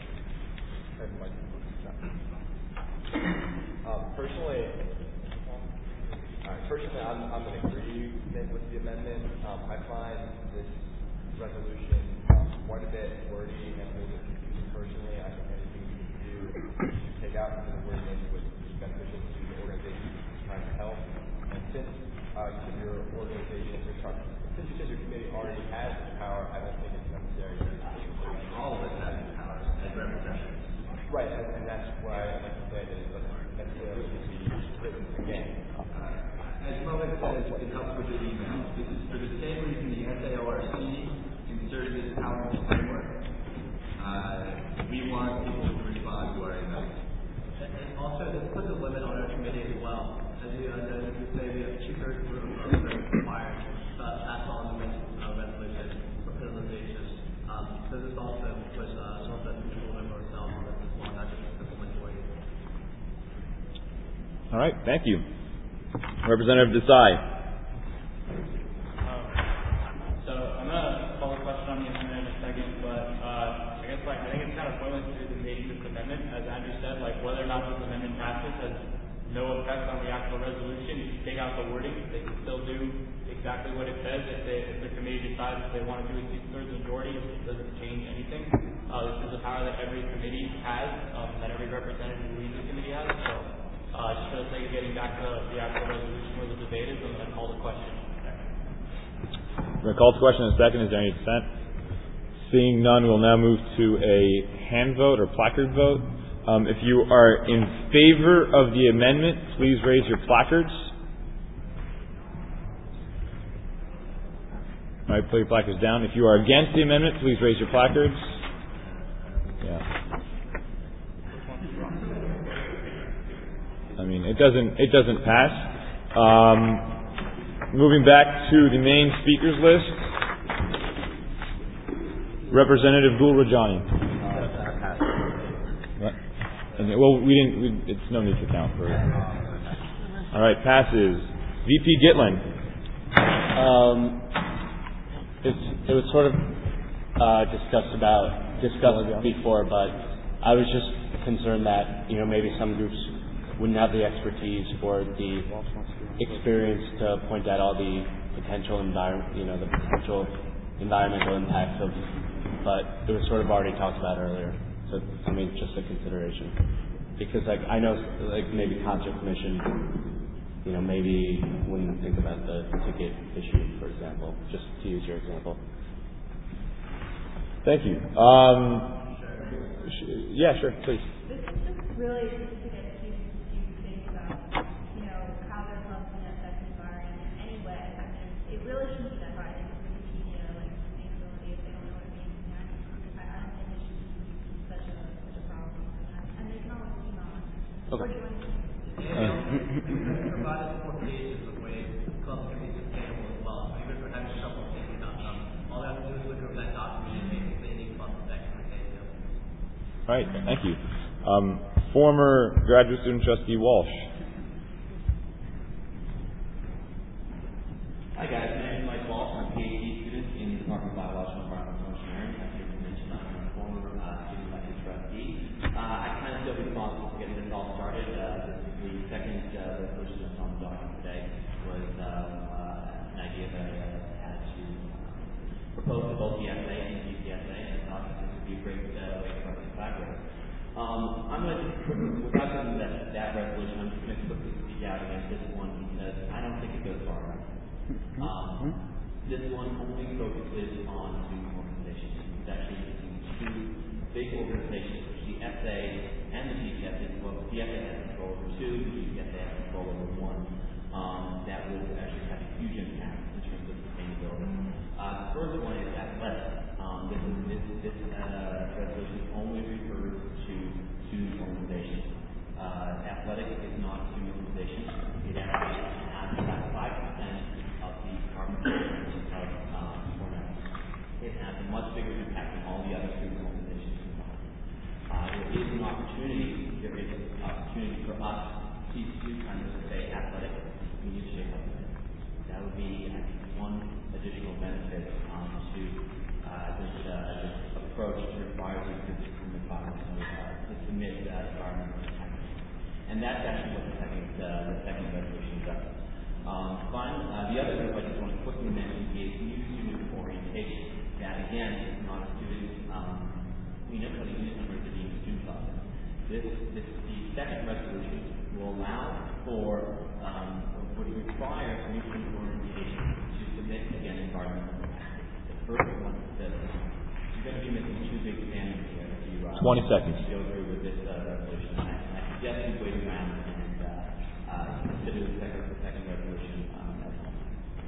Um, personally, uh, personally, I'm, I'm in agreement with the amendment. Um, I find this resolution um, quite a bit wordy and a little bit confusing. Personally, I think anything we can do to take out some of the wording was beneficial to the organization trying to help. And since uh, you said your organization, or sorry, since you said your committee already has this power, I don't think it's necessary to all of us have this power as representatives. Right, and, and that's why I like to say that it doesn't necessarily need to be written again. Uh, as Rowan said, it helps with the email. This is for the same reason the S A O R C inserted this power in the framework. Uh, we want people to respond to our emails. And also, this puts a limit on our committee as well. As you, uh, as you say, we have two-thirds of the members required to pass on the uh, resolution for penalization. Um, so this also puts uh, some of the control over ourselves on this as well, not just a simple majority. All right. Thank you. Representative Desai. Um, so I'm going to call a question on the amendment in a second, but uh, I guess like I think it's kind of pointless to debate this amendment. As Andrew said, like whether or not this amendment passes has no effect on the actual resolution. If you take out the wording, they can still do exactly what it says. If, they, if the committee decides they want to do a two-thirds majority, it doesn't change anything. Uh, this is a power that every committee has, um, that every representative who leads the committee has. So uh, just for the sake of getting back to the actual resolution where the debate is, I'm going to call the question. We're going to call the question in a second. Is there any dissent? Seeing none, we'll now move to a hand vote or placard vote. Um, if you are in favor of the amendment, please raise your placards. All right, put your placards down. If you are against the amendment, please raise your placards. Yeah. I mean, it doesn't it doesn't pass. Um, moving back to the main speakers list, Representative Gul Rajani. And, well, we didn't. We, it's no need to count for it. All right, passes. V P Gitlin. Um, it's, it was sort of uh, discussed about discussed before, but I was just concerned that you know maybe some groups wouldn't have the expertise or the experience to point out all the potential environment, you know, the potential environmental impacts of. But it was sort of already talked about earlier. So, I mean, just a consideration. Because, like, I know, like, maybe Concert Commission, you know, maybe wouldn't think about the ticket issue, for example, just to use your example. Thank you. Um, sh- yeah, sure, please. This is just really just to get students to think about, you know, how their club's going to affect the environment in any way. I mean, it really shouldn't be that hard. It's Wikipedia, like, sustainability, if they don't know what it means. I, I don't think it should be such a, such a problem. And they can always email us. Okay. And provided supportations of ways clubs can be sustainable as well. So even if we're having trouble thinking about them, all they have to do is look over that document and make any clubs that can contain them. All right, thank you. Um, former graduate student trustee Walsh. Hi guys, my name is Mike Walsh. I'm a PhD student in the Department of Biological and Environmental Engineering. As you mentioned, I'm a former uh, student elected trustee. Uh, I kind of feel responsible for getting this all started. Uh, the second uh, resolution that's on the document today was uh, uh, an idea that I uh, had to propose to both the S A and the G P S A, and I thought this would be a great uh, way for us to collaborate. Um, I'm going to just quickly, without getting that, that resolution, I'm just going to quickly speak out against this one because I don't think it goes far enough. Um, this one only focuses on student organizations. It's actually two big organizations, which the S A and the G P S A, well, the S A has control over two, the G P S A has control over one. Um, that would actually have a huge impact in terms of sustainability. Uh, the first one is athletics. Um, this is this, this uh, athletic is not a student organization. It actually has about five percent of the carbon footprint of um, Cornell. It has a much bigger impact than all the other student organizations combined. Uh, there is an opportunity, there is an opportunity for us to do kind of say athletic, we need to shape up with it. That would be, I think, one additional benefit um, to uh, this, uh, this approach to require you to submit uh, to submit uh, environmental impact. And that's actually what the second uh, the second resolution does. Um, fine, uh, the other group I just want to quickly mention is new student orientation. That again is not a student um, unit, but a unit number of the student process. This, this the second resolution will allow for um, would require new student orientation to submit again environmental impact. The first one says you're going to be missing two big standards here if you uh, twenty seconds. go through with this uh, resolution. I, I suggest you wait around and uh, uh, consider the second, the second resolution um, as well.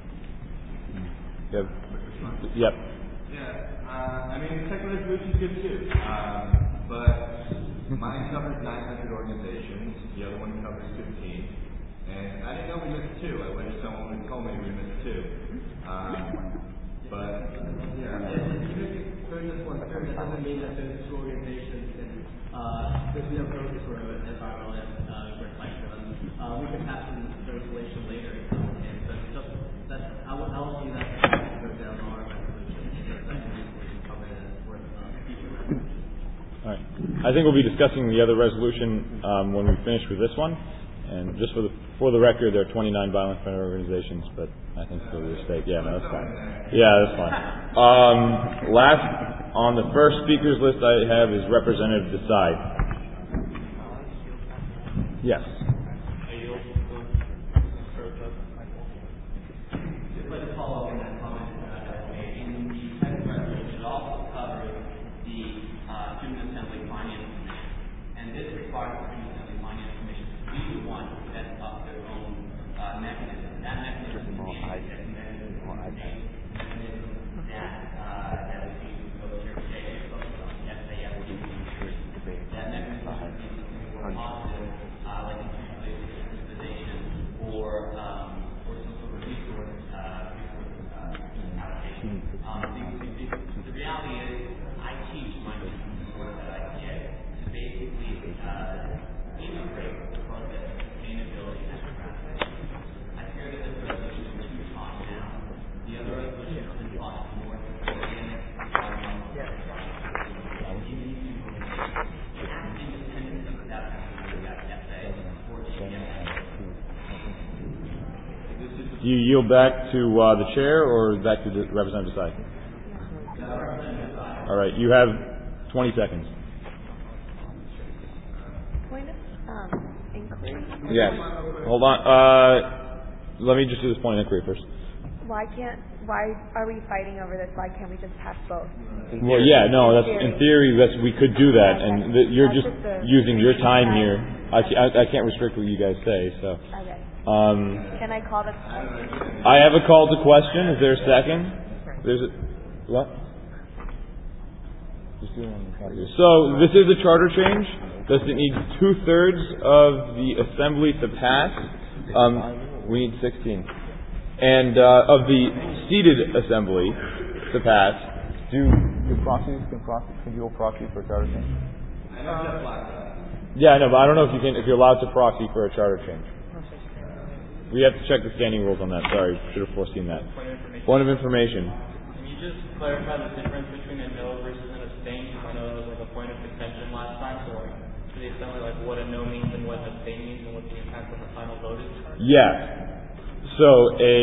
Yep. Yep. Yeah. Uh, I mean, the second resolution is good too. Um, but mine covers nine hundred organizations. The other one covers fifteen. And I didn't know we missed two. I wish someone would tell me we missed two. Um, but yeah. For this one, it doesn't mean that there's two organizations and uh, there's no purpose for an environmental uh, reflection. Uh, we can pass the resolution later. And but just that's I will I'll see that go down our resolution because that can be covered as worth uh, future resolution. All right. I think we'll be discussing the other resolution um, when we finish with this one. And just for the for the record, there are twenty-nine violent offender organizations, but I think for the state, yeah, no, that's fine. Yeah, that's fine. Um, last on the first speakers list I have is Representative Desai. Yes. Just like to follow up on that comment that I made. In the second resolution, it also covers the uh, Student Assembly Finance Commission, and this requires the Student Assembly Finance Commission to be the one to set up their own uh, mechanism. That mechanism is the mechanism that uh, that is being proposed here today. It's focused on the S A F T. That mechanism is more positive, uh, like institutionalization or um, or some sort of resource uh, resource uh, allocation. Um, the, the, the reality is, I teach my students that I get to basically uh, integrate the concept of sustainability as a practice. I fear that this resolution is too top down. The other resolution is lots more organic. Do you yield back to uh, the chair or back to the Representative Desai? All right, you have twenty seconds. Point of um, inquiry. Yes. Hold on. Uh, let me just do this point of inquiry first. Why can't? Why are we fighting over this? Why can't we just pass both? Well, yeah, no, that's in theory. That's we could do that, and th- you're just using your time here. I, I, I can't restrict what you guys say, so. Okay. Um, Can I call the question? I have a call to question. Is there a second? There's a what? So this is a charter change. Does it need two thirds of the assembly to pass? Um, we need sixteen. And uh, of the seated assembly to pass, do do proxies can proxy can people proxy for a charter change? I know Jeff Black. Yeah, I know, but I don't know if you can if you're allowed to proxy for a charter change. We have to check the standing rules on that. Sorry, should have foreseen that. Point of information. Can you just clarify the difference between a no versus an abstain? I know it was like a point of contention last time, so like to the extent like what a no means and what an abstain means and what the impact on the final vote is? Yes. So a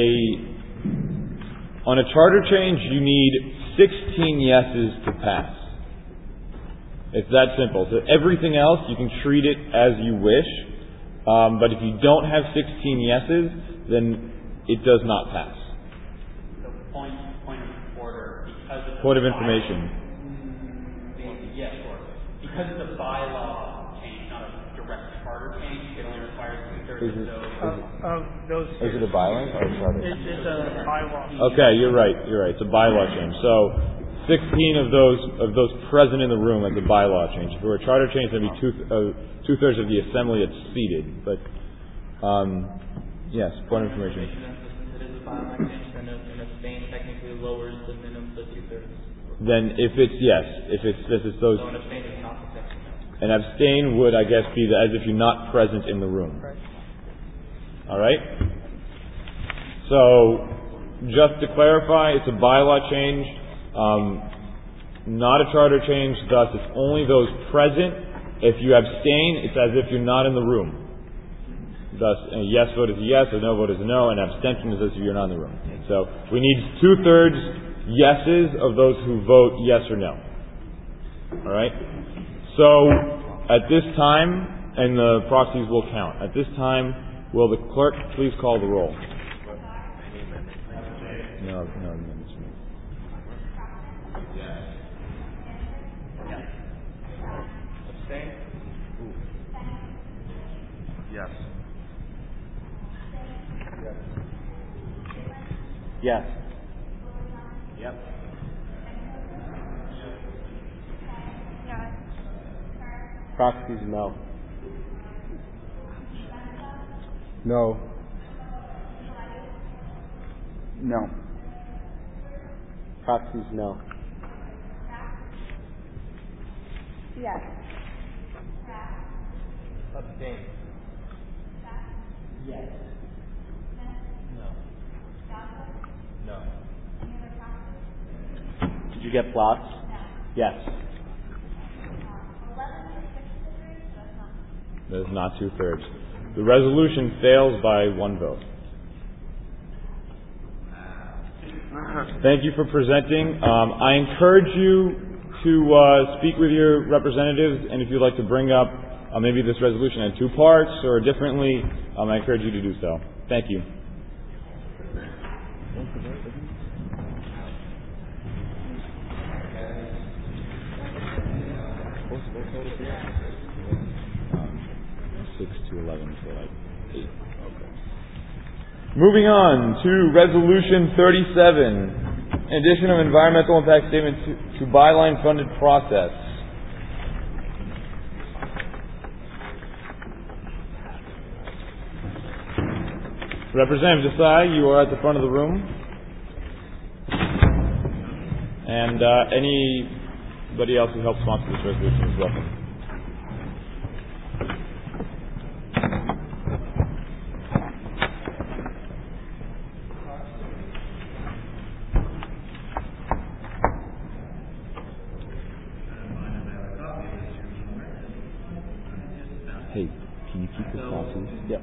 on a charter change, you need sixteen yeses to pass. It's that simple. So everything else, you can treat it as you wish. Um, but if you don't have sixteen yeses, then it does not pass. So point, point of order, because it's Point a of information. bylaw, yes, or because it's a bylaw change, not a direct charter change, it only requires two-thirds Is it, of is those. it, Of those. is it a bylaw or a charter? It's, it's a bylaw. Okay, you're right. You're right. It's a bylaw change. So sixteen of those of those present in the room as a bylaw change. If it were a charter change, that'd be two uh, two thirds of the assembly that's seated. But um, yes, point of information. It is a bylaw change, and an abstain technically lowers the minimum to two thirds. Then if it's yes, if it's if it's those. So an abstain is not the same. An abstain would, I guess, be the, as if you're not present in the room. All right. So, just to clarify, it's a bylaw change, um, not a charter change. Thus, it's only those present. If you abstain, it's as if you're not in the room. Thus, a yes vote is a yes, a no vote is a no, and abstention is as if you're not in the room. So, we need two thirds yeses of those who vote yes or no. All right. So, at this time, and the proxies will count. At this time, will the clerk please call the roll? No, no, no. Yes. Yes. Abstain? Yes. Yes. Yep. Proxies, no. No. No. Proxies, no. Yes. Abstain. Yes. No. No. Did you get plots? Yes. That is not two thirds. The resolution fails by one vote. Thank you for presenting. Um, I encourage you to uh, speak with your representatives, and if you'd like to bring up uh, maybe this resolution in two parts or differently, um, I encourage you to do so. Thank you. Six to eleven, so like eight. Okay. Moving on to Resolution thirty-seven, addition of environmental impact statement to, to byline funded process. Representative Desai, you are at the front of the room, and uh, anybody else who helps sponsor this resolution is welcome. Hey, can you keep the copies? Yep.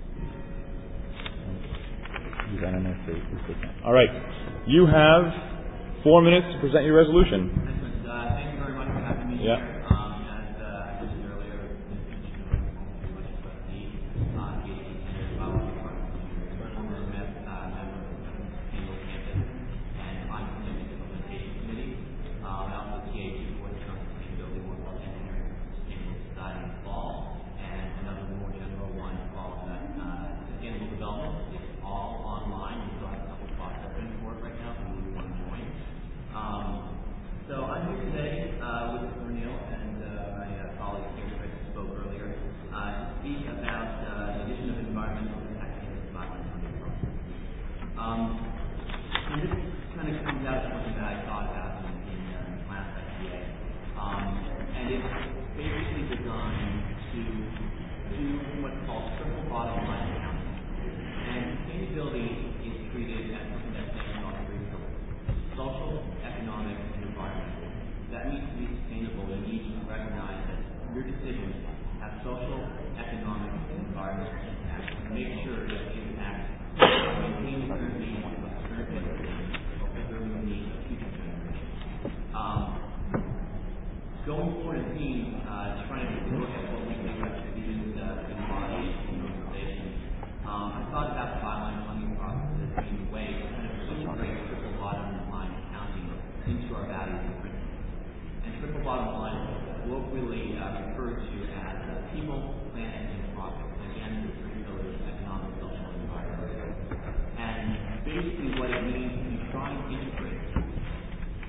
I don't know if they, if they can. All right. You have four minutes to present your resolution. Excellent. Uh, thank you very much for having me Yeah. here. Um, as uh, I mentioned earlier, this commission was pretty much a trustee. Uh, P H D tenure about one former member uh, member of the Campbell campus and on the implementation committee. Um, I also T A two for the Sustainability Workforce Engineering Sustainable Society in the fall, and another more general one called uh, uh, Sustainable Development. It's all online. We still have a couple spots open for it right now if you really want to join. Um, so I'm here today uh, with Cornel and uh, my uh, colleague here, Chris, spoke earlier, uh, to speak about uh, the addition of environmental impact statements to byline funding process. Um, and this kind of comes out of something that I thought about in, in uh, last I P A. Um, and it's basically designed to do what's called triple bottom line accounting. And sustainability is treated as something that's based on three pillars: social, economic, and environmental. That means to be sustainable, you need to recognize that your decisions have social, economic, and environmental impact. And make sure that the impact maintains the current needs of current generations or preserving the needs of future generations. Um, going forward as team, uh, trying to look at what we think about students uh, in bodies and organizations. Um, I thought about the byline funding process as being a way to kind of integrate triple bottom line accounting into our values and principles. And triple bottom line colloquially uh, referred to as uh, people, planet, and profit. Again, the three pillars: economic, social, and environmental. And basically what it means is you try and integrate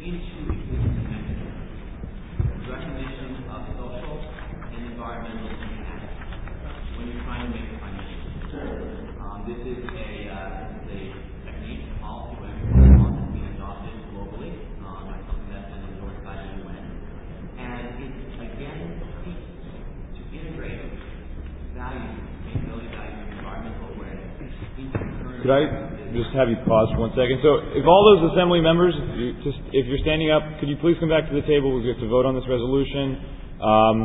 into existing mechanisms, recognition of social and environmental impact when you're trying to make financial decisions. Um, this is a uh, this is a technique, a policy way that's being adopted globally. Um, it's something that's been endorsed by the U N, and it again seeks to integrate values, sustainability values, environmental awareness into current. Could I just have you pause for one second? So, if all those assembly members, you just if you're standing up, could you please come back to the table? We have to vote on this resolution, um,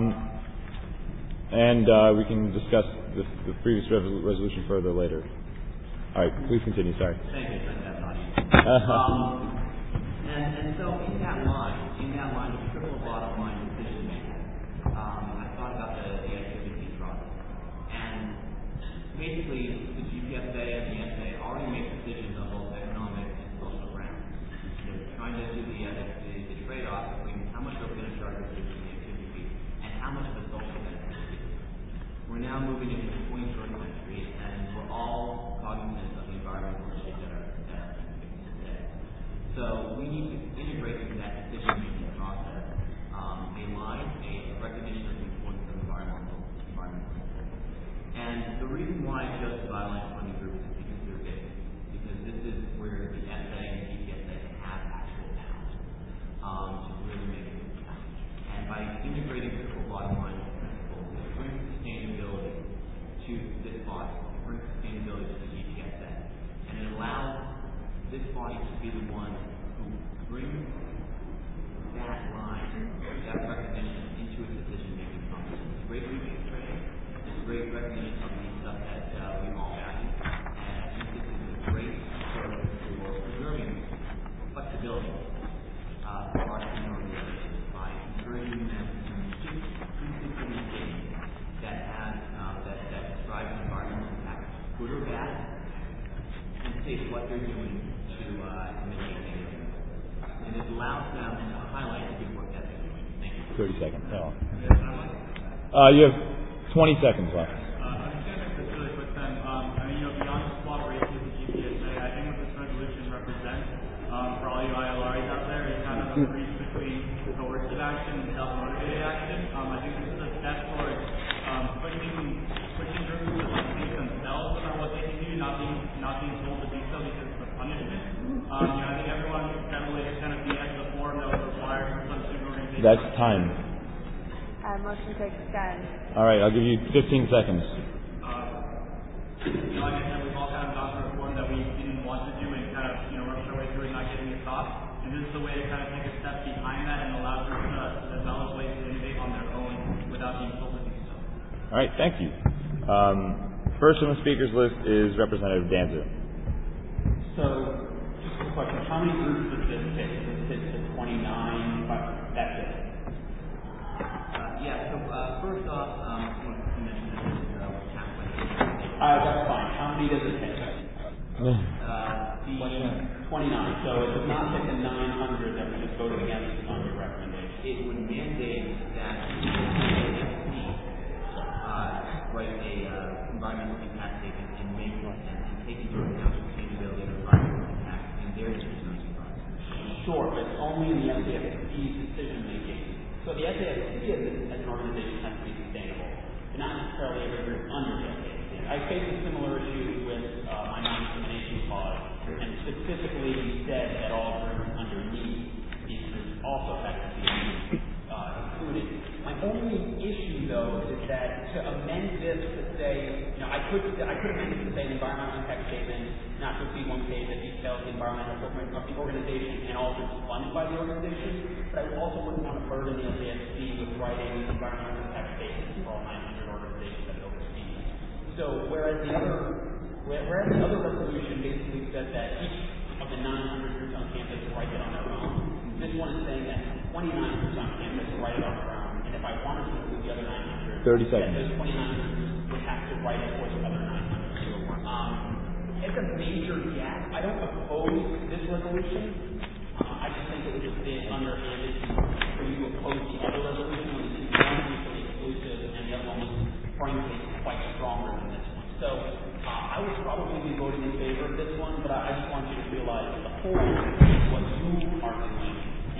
and uh, we can discuss the, the previous re- resolution further later. All right, please continue. Sorry. Thank you for that, um, and, and so in that line, in that line of triple bottom line decision making, um, I thought about the, the activity process, and basically the G P S A and the S A already make decisions on both economic and social grounds. They're trying to do the, uh, the, the trade-off between how much they're going to charge us for the activity fee and how much of the social benefit is. We're now moving into the twenty-first century, and we're all cognizant of the environmental issues that are that are facing today. So we need to integrate into that decision-making process um, a line, a recognition of the importance of environmental environmental. And the reason why I chose the byline funding group is because they're big, because this is where the S A and G P S A have actual talent um, to really make a good impact. And by integrating triple bottom line principles, it brings sustainability to this body, it brings sustainability to the G P S A, and it allows this body to be the one who brings that line, that recognition into its decision-making process. It's great research training. It's great recognition of the stuff that uh, we all value, and I think this is a great approach for preserving flexibility uh, for our senior organizations by encouraging them to just consistently things that have uh, that that describe environmental impact, good or bad, and state what they're doing to uh, mitigate negative impacts. And it allows them to highlight the good work that they're doing. Thank you. Thirty seconds. No. Uh, you have twenty seconds left. Uh, I'm just going to make this really quick then. Um, I mean, you know, beyond just cooperation with the G P S A, I think what this resolution represents um, for all you I L Rs out there is kind of a breach between coercive action and self-motivated action. Um, I think this is a step towards um, pushing pushing groups to like think themselves about what they can do, not being not being told to do so because of the punishment. Um, you know, I think everyone can relate to kind of the as the form that was required for some student organization. That's time. Uh, motion to extend. All right, I'll give you fifteen seconds. Uh, you know, like I said, we've all kind of gone through a form that we didn't want to do and kind of, you know, rushed our way through and not getting it stopped. And this is the way to kind of take a step behind that and allow them to develop ways to innovate on their own without being told to do so. All right, thank you. Um, first on the speakers list is Representative Danza. So, just a question: how many groups does this hit? Does this hit the twenty-nine? That's it. Yeah, so uh, first off, um, I want to mention this is uh, halfway. Uh, that's fine. How many does it hit? Uh, twenty-nine. So it does not hit the nine hundred that we just voted against on your recommendation. It would mandate that the uh, write a uh, environmental impact statement and make and, and take into account sustainability and environmental impact in their decision-making process. Sure, but it's only in the S A F C's decision-making. So the S A F C as, as an organization has to be sustainable, but not necessarily every group under the S A F C. I face a similar issue with uh, my non-discrimination clause, and specifically we said that all groups underneath these groups also have to be uh, included. My only issue, though, is that to amend this to say, you know, I could I could amend it to say an environmental impact statement, not to be one page that details the environmental footprint of the organization and all groups funded by the organization, but I also wouldn't want to burden the S A F C with writing environmental impact statements for all nine hundred organizations that it oversees. So whereas the other whereas the other resolution basically said that each of the nine hundred groups on campus write it on their own, this one is saying that twenty-nine groups on campus write it on their own, and if I wanted to include the other nine hundred, thirty seconds. those twenty-nine groups would have to write it for the other nine hundred. Um, it's a major gap. I don't oppose this resolution. Uh, I just think it would just be underhanded for you to oppose the other resolution when the two one is mutually exclusive and the other one was frankly quite stronger than this one. So uh, I would probably be voting in favor of this one, but I, I just want you to realize the whole is what you are doing, and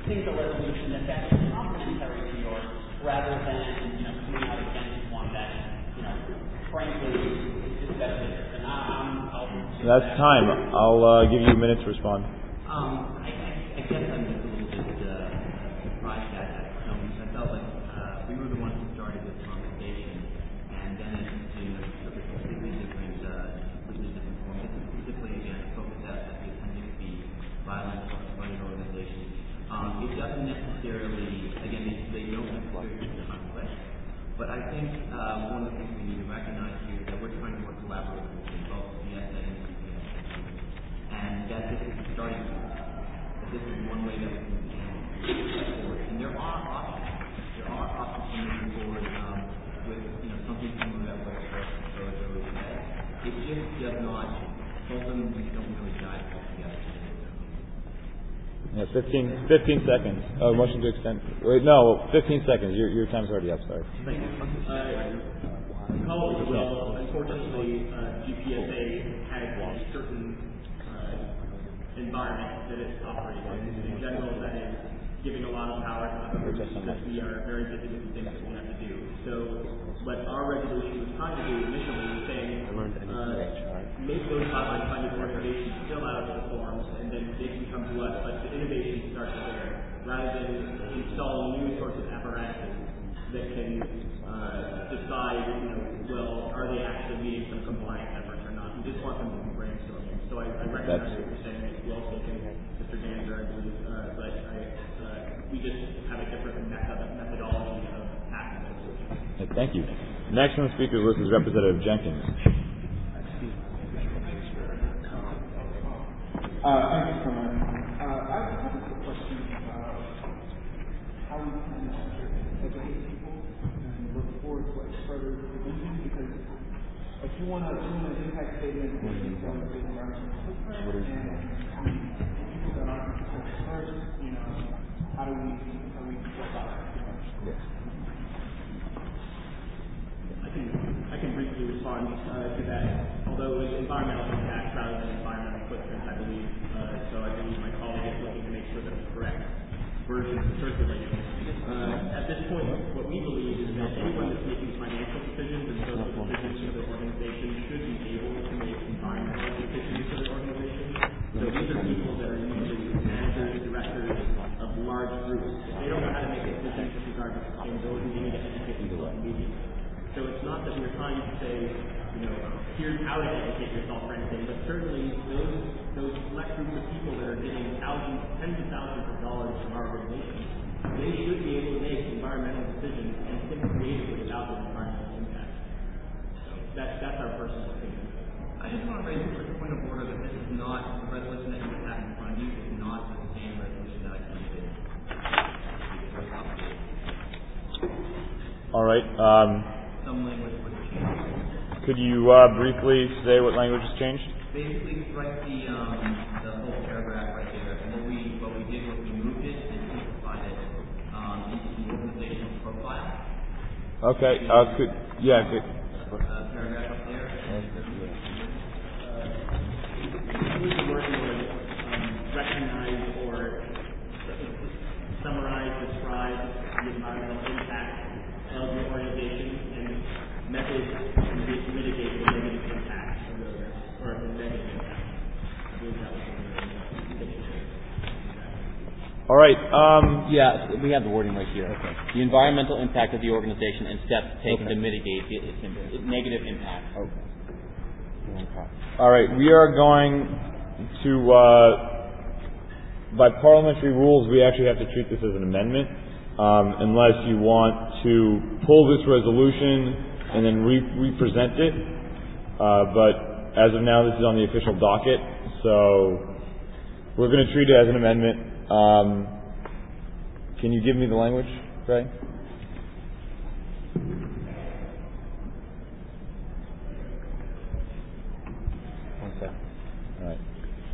think a resolution that's actually complementary to yours, rather than, you know, coming out against one that, you know, frankly is better than yours. And I, I'm, I'll That's that. time. I'll uh, give you a minute to respond. Um, I, I, I guess I'm just a little bit uh, surprised at that. Um, I felt like uh, we were the ones who started this conversation, and then it you know, took a completely different, uh, completely different form. This is specifically, again, focused at the Appendix B, violence funded organizations. Um, it doesn't necessarily, again, they, they don't necessarily conflict, but I think uh, one of the things we need to recognize here is that we're trying to work collaboratively with both the S A and the C P S A, and that this is the starting point. That this is one way that we can move forward. And there are options. There are options for moving forward um, with, you know, something similar that was proposed earlier today. It just does not, both of them don't really jive together. Yeah, fifteen, fifteen seconds. Oh, motion to extend. Wait, no, fifteen seconds. Your your time's already up. Sorry. Thank you. Uh, College, well, unfortunately, uh, G P S A has a certain uh, environment that it operates in. In general, that is giving a lot of power to other groups because we are very busy with the things that we have to do. So, what our resolution was trying to do initially was saying, uh, make those hotline funded organizations fill out the forms, and then they can come to us. But the innovation starts there, rather than install new sorts of apparatuses that can uh, decide, you know, well, are they actually meeting some compliance efforts or not? We just want them to be brainstorming. So I, I recognize That's what you're saying. It's well taken, Mister Danzer, I believe, uh, but I, uh, we just have a different method, methodology of tackling those issues. Thank you. Next on the speaker list is Representative Jenkins. Uh, thank you so much. Uh, I have a quick question about how we can educate people and look forward to like further prevention, because if you want to do an impact statement, you need to have a big environmental footprint, and people that aren't first, you know, how do we how do we go about that too much? Yes. I can I can briefly respond uh, to that. Although it's environmental impact rather than environmental footprint, I believe. Uh, so I believe my colleague is looking to make sure that the correct version is circulated. Uh, at this point, what we believe is that anyone that's making financial decisions and social decisions for their organization should be able to make environmental decisions for their organization. So these are people that are usually managers, directors of large groups. If they don't know how to make decisions with regard to sustainability, they need to educate themselves immediately. So it's not that we're trying to say, you know, here's how to educate yourself or anything, but certainly those those select groups of people that are getting thousands, tens of thousands of dollars from our organization, they should be able to make environmental decisions and think creatively about their environmental impact. So that's that's our personal opinion. I just want to raise a quick point of order that this is not the resolution that you have in front of you is not the same resolution that I submitted. All right. Um, Some language was changed. Could you uh, briefly say what language has changed? Basically, strike the um, the whole paragraph right there. And what we what we did was we moved it and simplified it um, into the organizational profile. Okay. Uh, could yeah. Good. Uh, paragraph up there. Use the word would um, recognize or summarize, describe the environmental impact of the organization and methods to mitigate the negative impact of the, or the negative impact. I believe that was All right. Um, yeah, we have the wording right here. Okay. The environmental impact of the organization and steps taken okay. to mitigate its, its negative impact. Okay. All right. We are going to, uh, by parliamentary rules, we actually have to treat this as an amendment, um, unless you want to pull this resolution and then re- represent it. Uh, but as of now, this is on the official docket, so we're going to treat it as an amendment. Um, can you give me the language, Ray? One sec. All right.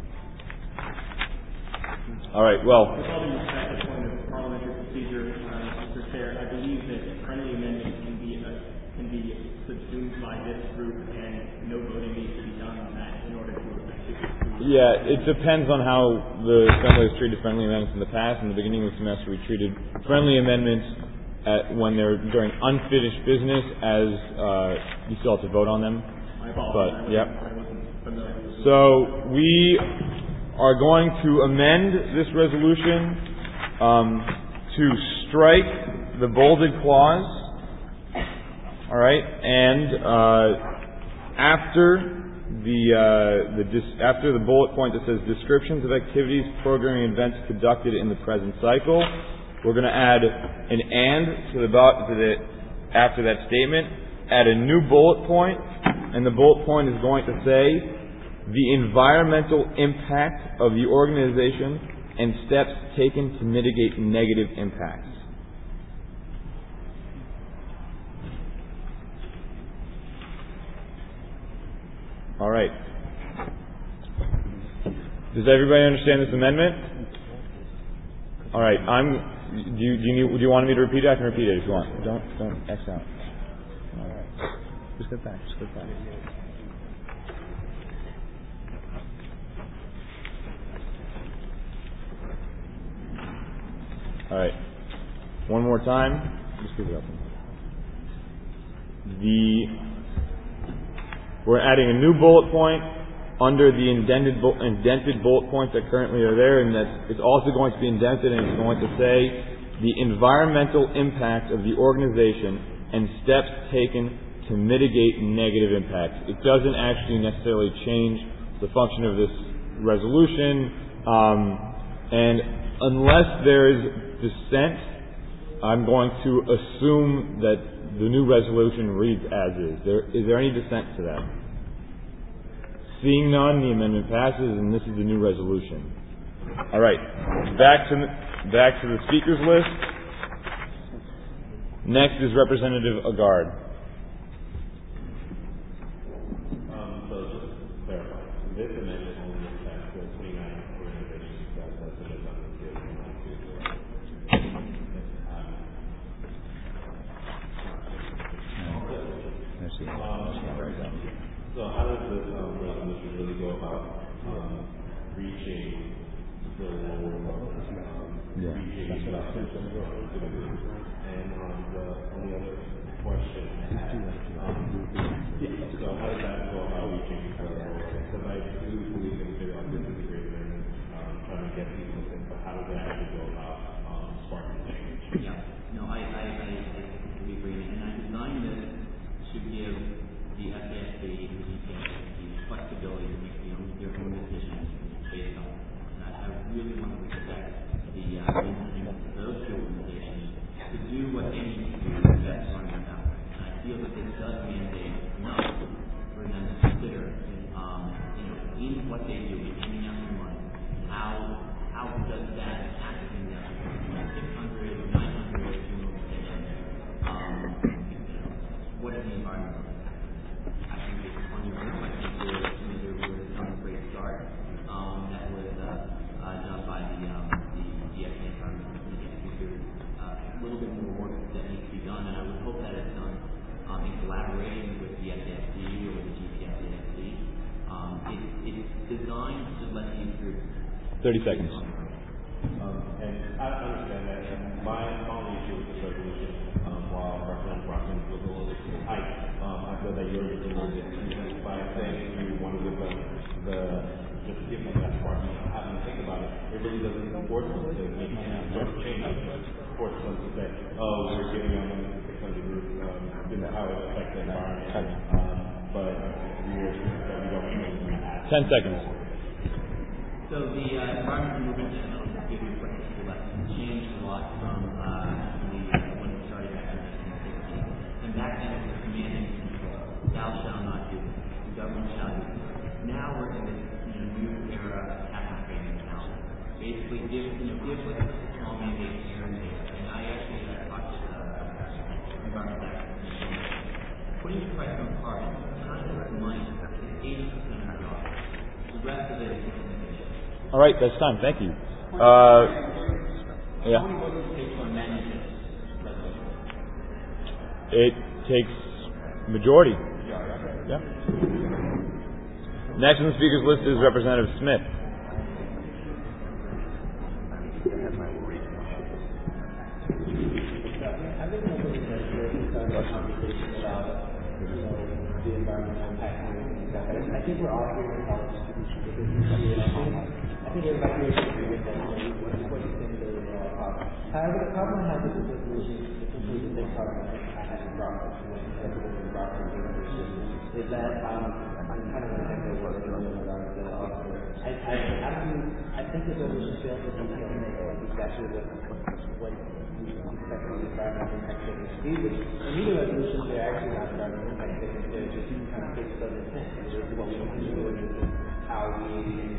All right. Well. With all due respect, a point of parliamentary procedure, uh, Mister Chair, I believe that friendly amendments can be uh, can be subsumed by this group, and no voting needs to be done on that in order to effectively Yeah, it depends on how the Assembly has treated friendly amendments in the past. In the beginning of the semester, we treated friendly amendments at, when they're during unfinished business, as uh, you still have to vote on them. My apologies. But, yep. I wasn't familiar with this. So we are going to amend this resolution um, to strike the bolded clause. All right, and uh, after the uh, the dis- after the bullet point that says descriptions of activities, programming, and events conducted in the present cycle, we're going to add an and to the, to the after that statement. Add a new bullet point, and the bullet point is going to say the environmental impact of the organization and steps taken to mitigate negative impacts. All right. Does everybody understand this amendment? All right. I'm. Do you do you, need, do you want me to repeat it? I can repeat it if you want. Don't don't X out. All right. Just go back. Just go back. All right. One more time. Just keep it open. The We're adding a new bullet point under the indented, bu- indented bullet points that currently are there, and that it's also going to be indented, and it's going to say the environmental impact of the organization and steps taken to mitigate negative impacts. It doesn't actually necessarily change the function of this resolution, um, and unless there is dissent, I'm going to assume that the new resolution reads as is. There, is there any dissent to that? Seeing none, the amendment passes, and this is the new resolution. All right, back to back to the speakers list. Next is Representative Agard. Um, so just to clarify, this amendment only affects the twenty-nine organizations that listed on the field. So how does this um, resolution really go about um, reaching the um, yeah, reaching that's what I think. And um, the only other question I had, um, so how does that go about reaching the because I do believe in the this is a great amendment, um, trying to get people to think, but how does it actually go about um, sparking change? Yeah, no, I, I, I, I completely agree, and I designed this to give the F A S B and the D P S the flexibility to make their own, their own decisions based on. And I, I really want to protect the uh, interests of those two organizations to do what they need to do to get running out. And I feel that this does mandate enough for them to consider, um, you know, in what they do, in handing out their money, how how does that acting them six hundred, nine hundred, two organizations, um, you know, what is the environment? I think it's on your own. I think there, there was some great start um, that was uh, uh, done by the um, the D S A environment. I think there's uh, a little bit more work that needs to be done, and I would hope that it's done um, in collaboration with the S A S D or the G P S A S D. Um, it, it's designed to let these groups. Thirty seconds. Um, and I understand that. And my only issue with this resolution, um, while Representative Brockman was a little bit too tight, um, I feel that you're just a little bit too tight by saying you want to give them the, just give them that spark, you know, have them think about it. It really doesn't force them to make any sort of changes, but force them to say, oh, we're giving them six hundred groups, um, this is how it affects the environment, um, but we're, that we don't really add. Ten seconds. So the uh, environmental movement, and I'll just give you a quick history lesson, changed a lot from uh, the, uh, when it started back in nineteen sixty. And back then it was command and control. Thou shalt not do this. The government shall do this. Now we're in this you know, new era of cap and training now. Basically, give you know, give like a small mandate here and there. And I actually uh, talked to uh, environmental activists. Putting the price on carbon, kind of money, is eighty percent of the job. The rest of it is implementation. All right, that's time. Thank you. Uh, yeah. It takes majority. Yeah. Next on the speakers list is Representative Smith. I think we're all here to help students with this issue. I think everybody here should agree with that. What is what you think they would know about. However, the problem I have with this resolution, essentially the big problem I had in Roberts, is that um, I'm kind of going to echo what everyone around said also. I, I, I think this resolution fails to detail like exactly what what we expect from the environmental impact statement to be. Which in either resolution, they're actually not environmental impact statements. They're just kind of fixed on the intent. What we want to do is how we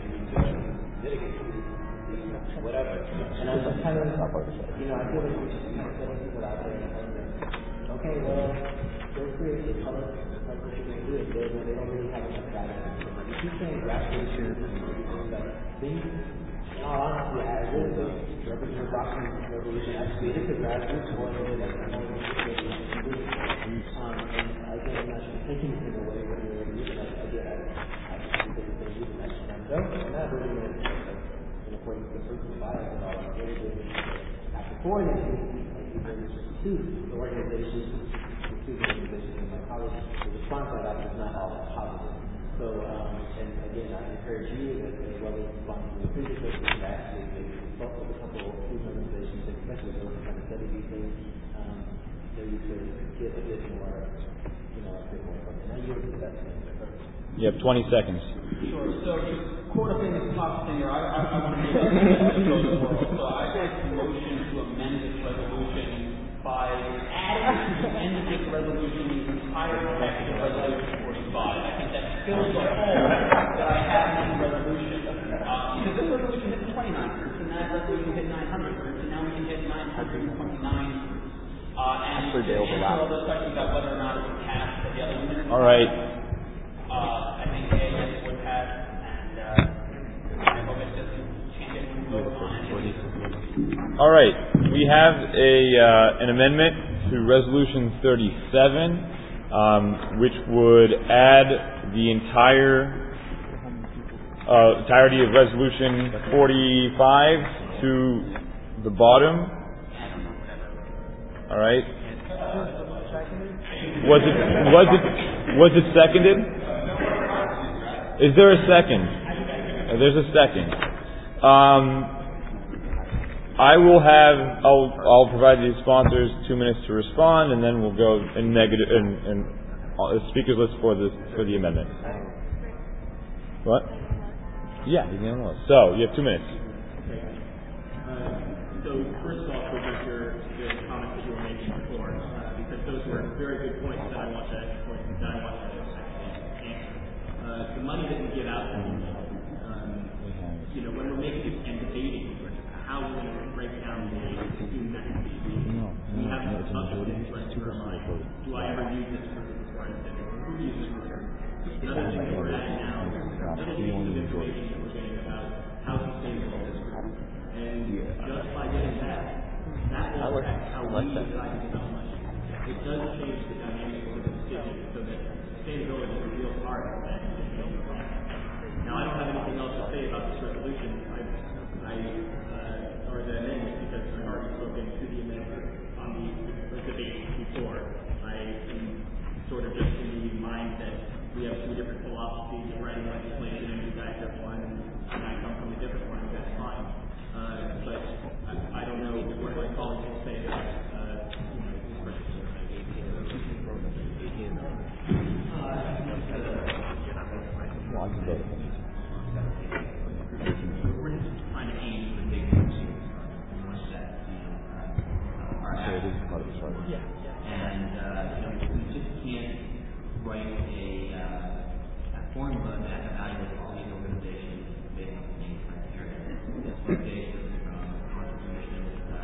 mitigate these, whatever. And I'm just kind of, you know, I feel like we should be setting people out there and telling them, okay, well, those create the color, like what you're going to do is they, they don't really have enough guidance. You keep saying grassroots, but these, in all honesty, I really think Representative Brockman's resolution actually is a grassroots one, and that's the only thing that we can do. Um, and again, I'm not taking anything away from the resolution. I did, I, I think that they're using that for themselves. I'm not really in, in accordance with personal bias at all. I'm really doing after four years, like we did two the organizations, two organizations in my college. The response I got was not all that positive. So, um, and again, I encourage you as, as well as responding to the previous question to actually maybe consult with a couple of student organizations, especially those trying to study these things, um, maybe to get a bit more, you know, a bit more from it. Now you're the best thing. You have twenty seconds. Sure. So, just quote a famous pop singer. I, I, I want to make a So, I make a motion to amend this resolution by adding to the end of this resolution the entire text of Resolution forty-five. I think that fills the hole that I have in the resolution. Uh, because this resolution hit twenty-nine groups, and that resolution hit nine hundred groups, and now we can hit nine hundred twenty-nine groups. Uh, and Actually, they overlap. all those questions about whether or not it would pass for the other one. All right. Uh, I think A, yes, would pass, and uh, I hope it doesn't change it when we vote on it. All right. We have a uh, an amendment to Resolution thirty-seven, um, which would add the entire uh, entirety of Resolution forty-five to the bottom. All right. Was it was it was it seconded? Is there a second? Uh, there's a second. Um, I will have. I'll. I'll provide the sponsors two minutes to respond, and then we'll go in negative and, and uh, speakers list for the for the amendment. What? Yeah, he's the only one. So you have two minutes. Okay. Uh, so first of all, Professor, the comments that you were making before, uh, because those were very good points that I want to that I want to actually answer. Uh, the money that we get out, um, you know, when we're making and debating how we're going to break down the student activities, we have to up things right to our mind. Do I ever use this for the performance? Who uses this for? Another thing that we're adding now, another piece of information that we're getting about how sustainable this group. And just by getting that, that will affect how we decide to spend money. It does change the dynamic of the decision so that sustainability is a real part of that. Now, I don't have anything else to say about this resolution, I, I, uh, or the amendment, because I've already spoken to the amendment on the, the debate before. I am sort of just in the mind that we have two different philosophies of writing legislation, and you guys have one, and I come from a different one, that's fine. Uh, but I, I don't know what my colleagues will say about, uh, you know, this particular Well, I can go. We're just trying to aim for the big picture and what's that, you know, uh, our So it is part of the chart. Yeah. And, uh, you know, we just can't write a, uh, a formula that evaluates all these organizations based on the same criteria. That's what they from contribution, uh,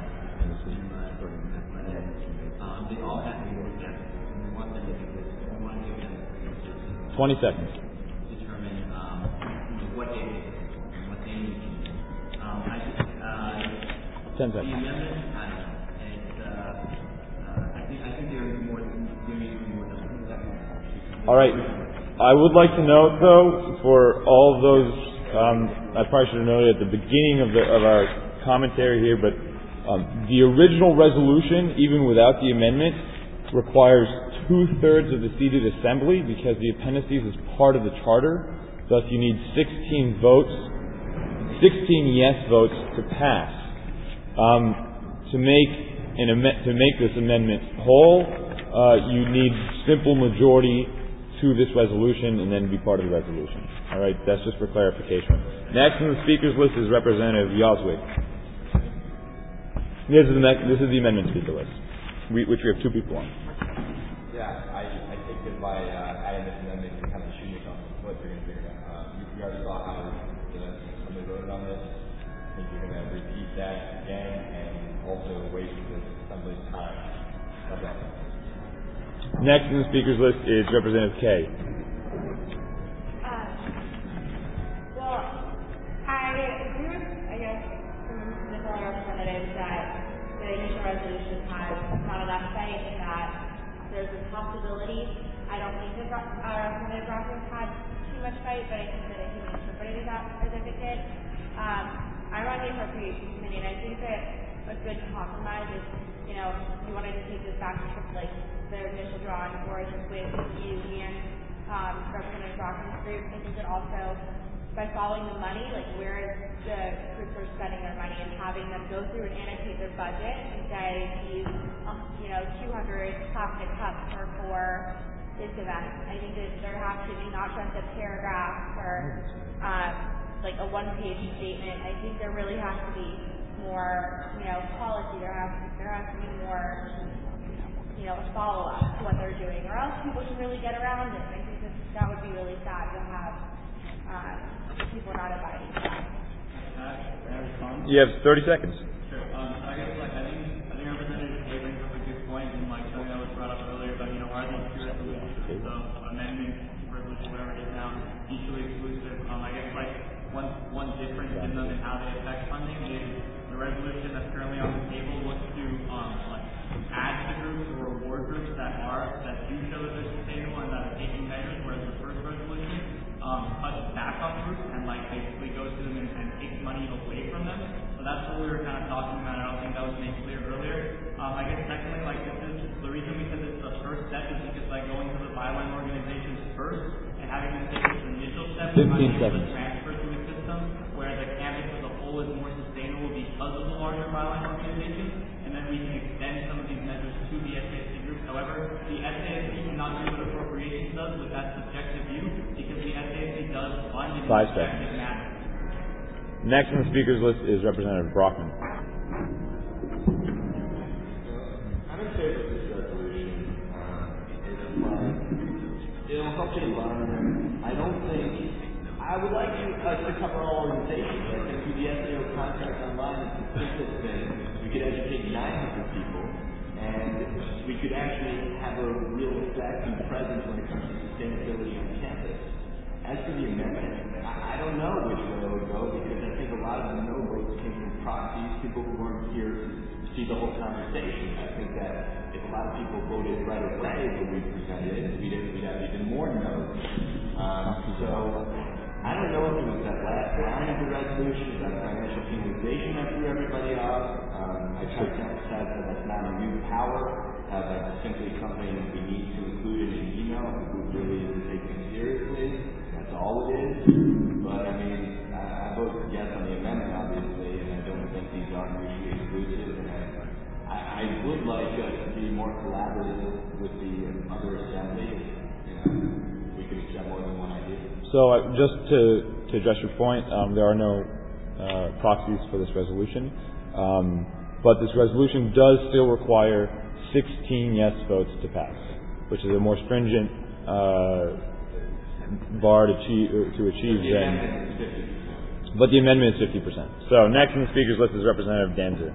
um, they all have to be worked out. We want them to be good. We want to give them Twenty seconds. determine um, you know, what they and what they need to do. Um, I just, uh, Ten the seconds. amendment, I don't know. It's, uh, uh, I think I think there is more than there needs to be more than that. All right. I would like to note, though, for all of those, um, I probably should have noted at the beginning of, the, of our commentary here, but um, the original resolution, even without the amendment, requires two-thirds of the seated assembly because the appendices is part of the charter. Thus, you need sixteen votes, sixteen yes votes to pass. Um, to make an am- to make this amendment whole, uh, you need simple majority to this resolution and then be part of the resolution. All right, that's just for clarification. Next on the speakers list is Representative Yoswig. This is the ne- this is the amendment speaker list, we, which we have two people on. Yeah, I, I think that by uh, adding this amendment, you're kind of shooting yourself in the foot. You're going to figure it out. Uh, we, we already saw how you know, somebody voted on this. I think you're going to repeat that again and also waste this assembly's time. Okay. Next on the speakers list is Representative Kay. Uh, well, I agree with, I guess, some of the fellow representatives that the initial resolution has not enough fight and that there's a possibility. I don't think that uh, Representative Brockman had too much fight, but I think that he interpreted it as as if it did. Um, I'm on the Appropriations Committee, and I think that a good compromise is, you know, you wanted to take this back to like their initial drawing board with you and um, Representative Brockman's group. I think that also by following the money, like where the groups are spending their money and having them go through and annotate their budget and say these, um, you know, two hundred plastic cups are for this event. I think that there has to be not just a paragraph or uh, like a one-page statement. I think there really has to be more, you know, policy. There has there has to be more, you know, follow-up to what they're doing, or else people can really get around it. And I think that that would be really sad to have uh, people not abiding by that. You have thirty seconds. Sure. Um, I guess, like, I think, I think Representative Kay brings up a good point, and like something that was brought up earlier about, you know, are these two resolutions, so amendment, resolution, whatever it is now, mutually exclusive? Um, I guess, like, one one difference in them and how they affect funding is the resolution that's currently on the table looks to um, like add to groups or reward groups that are that do show that they're sustainable and that are taking measures, whereas the first resolution um, cuts back on groups and like basically goes to them and, and takes money away from them. So that's what we were kind of talking about. I don't think that was made clear earlier. Um, I guess secondly, like this is the reason we said this is the first step is because like going to the byline organizations first and having them take this initial step is not able to transfer to a system where the campus as a whole is more sustainable because of the larger byline organizations, and then we can extend some of these measures to the S A S C groups. However, the S A S C cannot do what appropriations does with that subjective view because the S A S C does fund in Five subjective seconds. manner. Next on the speakers list is Representative Brockman. I'm in favor of this resolution. Uh, it'll help the environment. I don't think I would like you, us to cover all organizations. I think through the S A O contract online, it's a consistent thing. We could educate nine hundred people, and we could actually have a real effect and presence when it comes to sustainability on campus. As for the amendment, I, I don't know which way it would go because I think a lot of the no votes came from proxies, people who weren't here to see the whole conversation. I think that if a lot of people voted right away when we presented, we'd, we'd have even more no's. Um, so I don't know if it was that last line of the resolution, that financial penalization that threw everybody off. Um, I tried to emphasize that that's not a new power, uh, that's simply something we need to include in an email if the group really is to take things seriously. That's all it is. But I mean, I, I vote yes on the amendment, obviously, and I don't think these are mutually exclusive. And I, I, I would like us to be more collaborative with the other assembly. You know, we could accept more than one idea. So uh, just to, to address your point, um, there are no uh, proxies for this resolution. Um, but this resolution does still require sixteen yes votes to pass, which is a more stringent uh, bar to achieve, to achieve than. But the amendment is fifty percent. So next on the speakers list is Representative Danzer.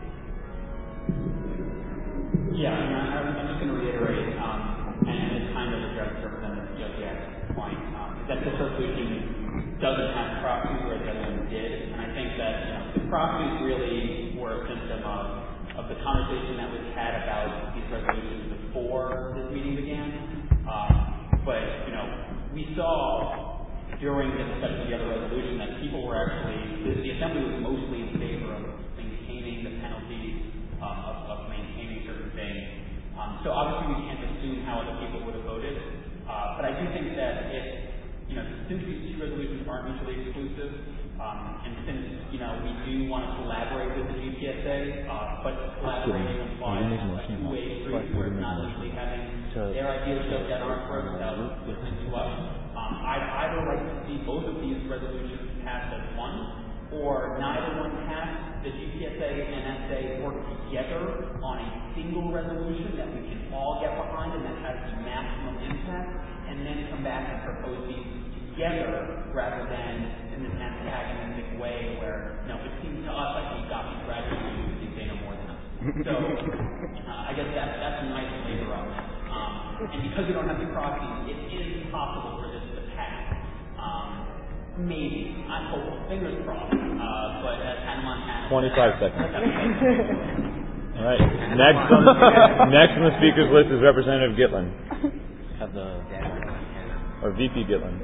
Yeah, I mean, I'm, I'm just going to reiterate, um, and, and it kind of addressed Representative Josiak's point, um, that this resolution doesn't have proxies where the other one did. And I think that, you know, the proxies really were a symptom of, of the conversation that was had about these resolutions before this meeting began. Um, but, you know, we saw during the discussion of the other resolution that people were actually, the, the Assembly was mostly in favor of maintaining the penalties, um, of, of maintaining certain things. Um, so obviously we can't assume how other people would have voted, uh, but I do think that if, you know, since these two resolutions aren't mutually exclusive, um, and since, you know, we do want to collaborate with the G P S A, uh, but collaboration implies a two-way street where not only having their ideas shoved down our throats without listening to us. Um, I'd either like to see both of these resolutions passed as one, or neither one passed. The G P S A and S A work together on a single resolution that we can all get behind and that has the maximum impact, and then come back and propose these together rather than in this antagonistic way where, you know, it seems to us like we've got these graduate students who think they know more than us. So uh, I guess that, that's a nice flavor of it. Um, and because we don't have the proxies, it is possible for this to pass. Um, maybe. I'm hopeful. Fingers crossed. Uh, but as Hannah Montana... twenty-five seconds. All right. Next on, next on the speakers list is Representative Gitlin. Have the... Or V P Gitlin.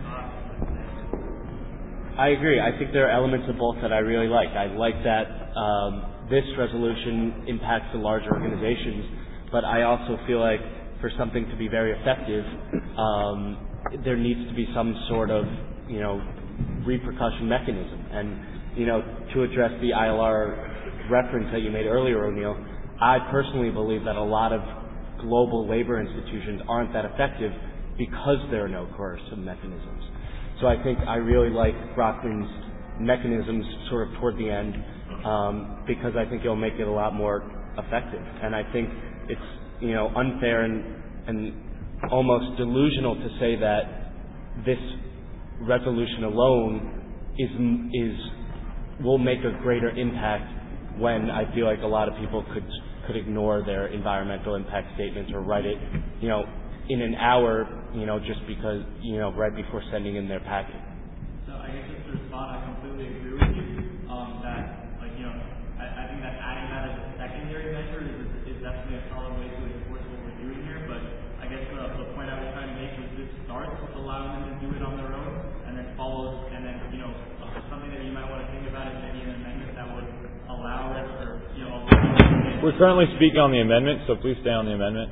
I agree. I think there are elements of both that I really like. I like that um, this resolution impacts the larger organizations, but I also feel like for something to be very effective, um, there needs to be some sort of, you know, repercussion mechanism. And, you know, to address the I L R reference that you made earlier, O'Neill, I personally believe that a lot of global labor institutions aren't that effective because there are no coercive mechanisms. So I think I really like Brockman's mechanisms sort of toward the end um, because I think it'll make it a lot more effective. And I think it's, you know, unfair and, and almost delusional to say that this resolution alone is is will make a greater impact when I feel like a lot of people could could ignore their environmental impact statements or write it, you know, in an hour, you know, just because, you know, right before sending in their packet. So I guess just to respond, I completely agree with you. Um, that, like, you know, I, I think that adding that as a secondary measure is, is definitely a solid way to enforce what we're doing here. But I guess the, the point I was trying to make was this starts with allowing them to do it on their own, and then follows, and then, you know, something that you might want to think about is maybe an amendment that would allow it, or, you know, allow We're currently speaking on the amendment, so please stay on the amendment.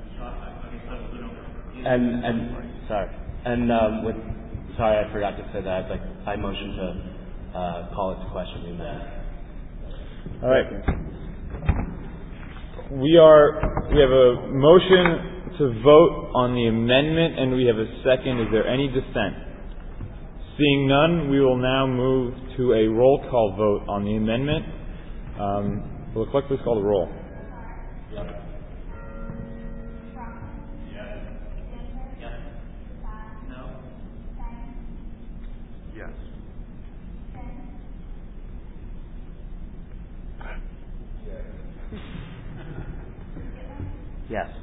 And, and sorry, and um, with sorry, I forgot to say that. Like, I motion to uh, call it to question the amendment. All right. We are. We have a motion to vote on the amendment, and we have a second. Is there any dissent? Seeing none, we will now move to a roll call vote on the amendment. Um, will the clerk please call the roll? Yep. Yes.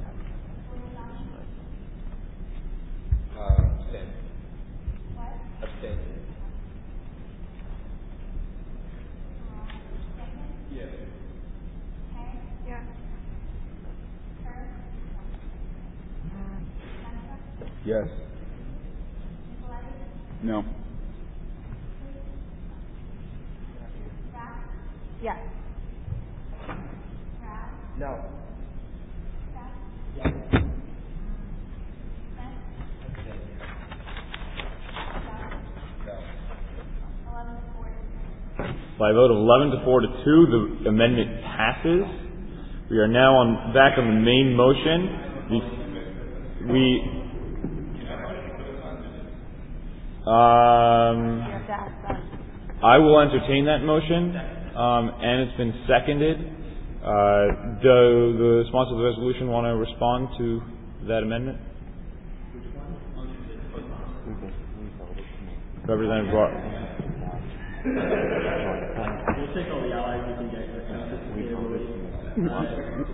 Uh, abstain. Abstain. Yes. Yes. No. Yes. No. By a vote of eleven to four to two, the amendment passes. We are now on back on the main motion. We, we um, I will entertain that motion, um, and it's been seconded. Uh, do the sponsor of the resolution want to respond to that amendment? Representative Brock. We'll take all the allies we can get. And, uh,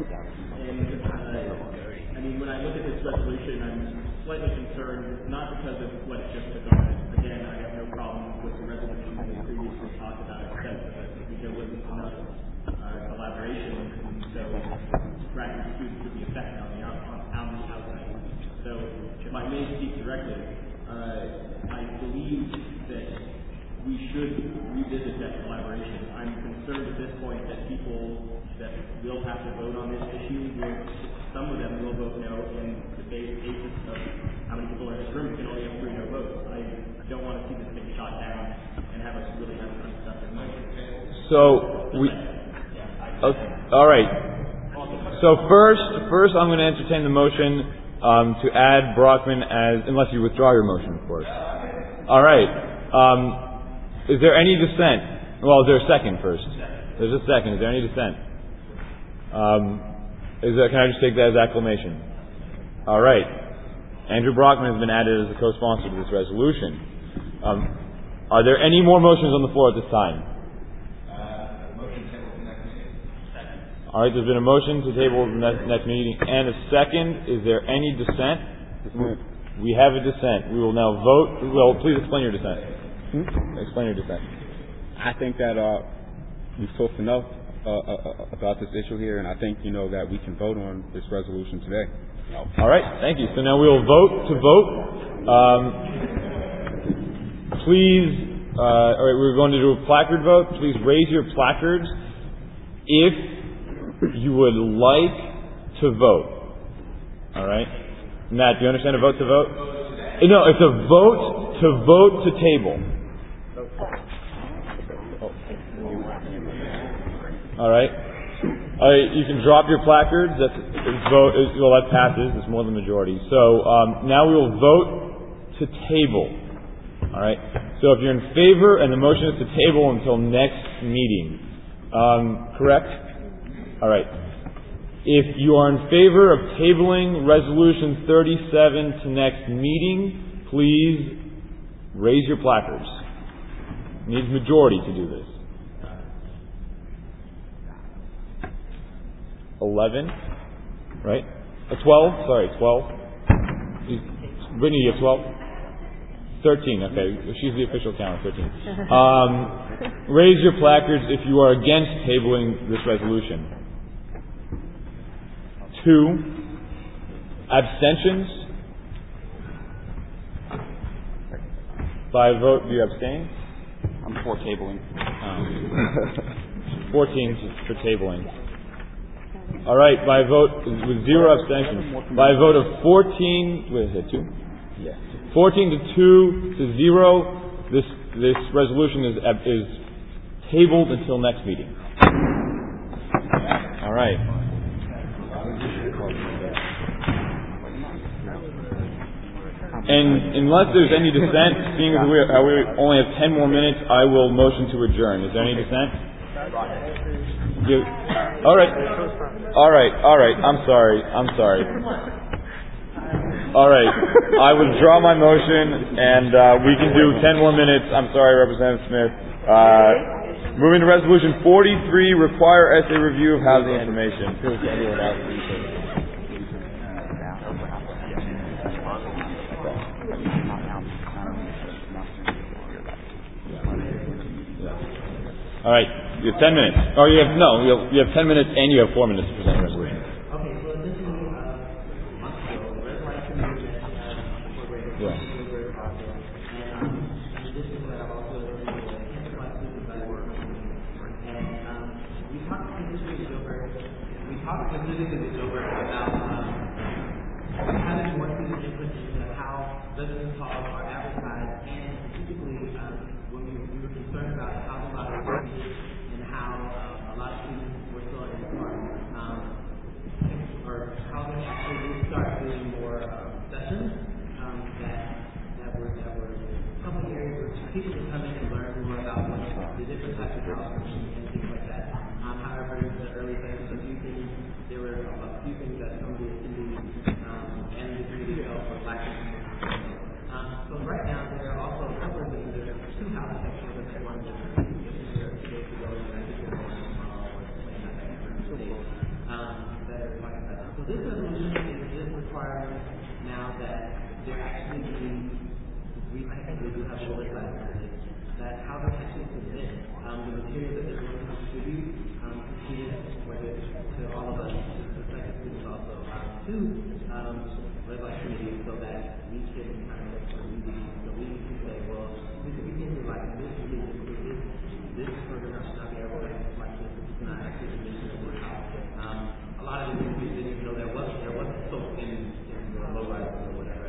I mean, when I look at this resolution, I'm slightly concerned, not because of what just took on. Again, I have no problem with the resolution that we previously talked about, except that I think there wasn't enough uh, collaboration, and so graduate students would be affected on the, out, on, on the outside. So if I may speak directly, uh, I believe that we should revisit that collaboration. I'm concerned at this point that people that will have to vote on this issue, will, some of them will vote no, and the basis of how many people are in this room can only have three no votes. I don't want to see this thing shot down and have us really have unstuck motion. So we. Okay, all right. So first, first I'm going to entertain the motion um, to add Brockman as, unless you withdraw your motion, of course. All right. Um, is there any dissent? Well, is there a second first? There's a second. Is there any dissent? Um, is there, can I just take that as acclamation? All right. Andrew Brockman has been added as a co-sponsor to this resolution. Um, are there any more motions on the floor at this time? Uh, motion table to next meeting. Second. All right. There's been a motion to table the next, next meeting and a second. Is there any dissent? Dissent. We have a dissent. We will now vote. Well, please explain your dissent. Hmm? Explain your dissent. I think that uh, we've talked enough uh, uh, about this issue here, and I think, you know, that we can vote on this resolution today. All right. Thank you. So now we will vote to vote. Um, please, uh, all right, we're going to do a placard vote. Please raise your placards if you would like to vote. All right. Matt, do you understand a vote to vote? No, it's a vote to vote to table. All right. All right. You can drop your placards. That's vote. Well, that passes. It's more than the majority. So um, now we will vote to table. All right. So if you're in favor and the motion is to table until next meeting, um, correct? All right. If you are in favor of tabling Resolution thirty-seven to next meeting, please raise your placards. It needs majority to do this. Eleven, right? A twelve? Sorry, twelve. Brittany, you have twelve? Thirteen, okay. She's the official count, thirteen. Um, raise your placards if you are against tabling this resolution. Two. Abstentions? By vote, do you abstain? I'm for tabling. Um, fourteen for tabling. All right, by a vote with zero abstentions, by a vote of fourteen, wait, is it two? Yes. Fourteen to two to zero. This this resolution is is tabled until next meeting. All right. And unless there's any dissent, seeing as we, uh, we only have ten more minutes, I will motion to adjourn. Is there any dissent? You, all right. All right. All right. I'm sorry. I'm sorry. All right. I withdraw my motion, and uh, we can do ten more minutes. I'm sorry, Representative Smith. Uh, moving to Resolution forty-three, require essay review of housing information. All right, you have ten minutes. Or you have no, you have, you have ten minutes, and you have four minutes to present a resolution. Okay, so this is uh, months ago, red light commission uh, incorporated Yeah. very popular, and um, in addition to that, I've also been able to enterprise students that I work with, and um, we talked specifically with Gilbert. We talked specifically with Gilbert about um, having more student input into how residence halls are advertised, and specifically um, when we, we were concerned about how the lottery works and how uh, a lot of students were still in the park, um, or how they actually will start doing more um, sessions um, that that were that were public areas where people could come in and learn more about what the different types of housing and things like that. Um, however, in the early days, a few things there were a few things that some of the attendees um, and the community felt were lacking. Um, so right now there are also a couple of things. There are two housing sections that they wanted to do two days ago, and I think they're going tomorrow or two days. Um, that are talking about that. So this resolution is just requiring now that they're actually being, we technically do have oversight of this, that how the text is presented, um, the material that they're going to distribute, um, to students, whether it's to all of us, to prospective students also, um, to um, red light committees, so that we can kind of like the the leading can say, well, we can begin to like this, this, this, this program should not be able to like this, this is not actually the mission of the house. Um, a lot of these people didn't even know there was there was soap in in the low rise or whatever.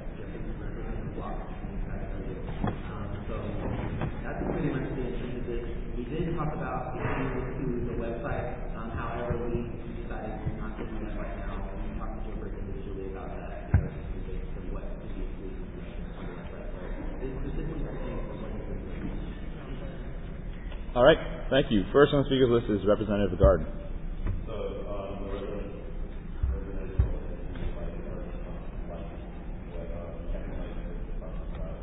Um, so that's pretty much the intent of this. We did talk about getting to the website. Um, however, we decided not to do that right now. We talked to Gilbert individually about that, you know, just based on what to be included on the website. So it's specifically saying for what you're doing. All right, thank you. First on the speakers list is Representative Garden. So, um, the representative, representative like, what, uh, Kevin Lake talks about,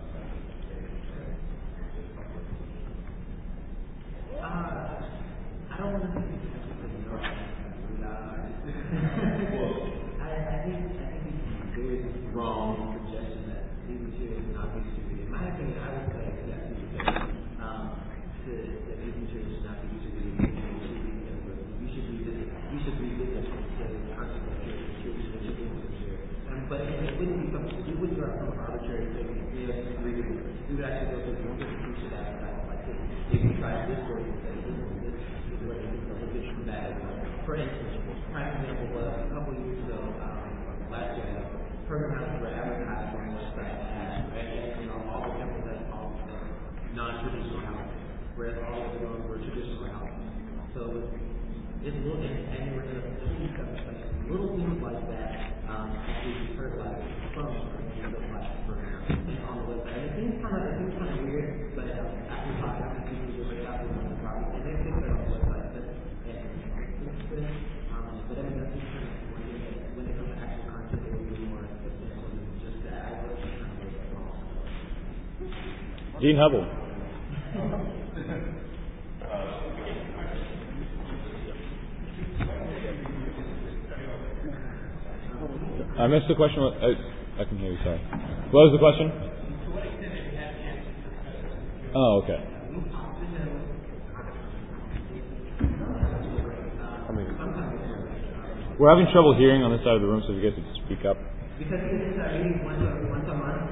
Uh, I don't want to think it's no. I, I think I think it's a very wrong suggestion that these materials are not be distributed. In my opinion, I would say yes, um, to, that these materials should not be distributed. You should revisit. You should revisit the concept of peer distribution. Um, but it wouldn't be something. It wouldn't be some arbitrary thing. We would we would actually go through the institution that like this. If we try this way, this is what it is. We'll get from that. For instance, prime example was a couple years ago, um, last year, program houses were advertised on the website as, you know, all the temples that all non-traditional houses, whereas all of the ones were traditional houses. So it's little, and, and we're going to see some little things like that. Um, actually, heard like from the like program on the website. And it seems kind of, it seems kind of weird, but um, after talking to people who were out there on the property, and they think they're on the website, but um, but I mean, that's just kind of when it, when it comes to actual content, it will be more substantial than just that. I was just kind of like small. Dean Hubble. I missed the question. I, I can hear you, sorry. What was the question? Oh, okay. We're having trouble hearing on this side of the room, so if you guys could speak up. Because it's a meeting once a, once a month.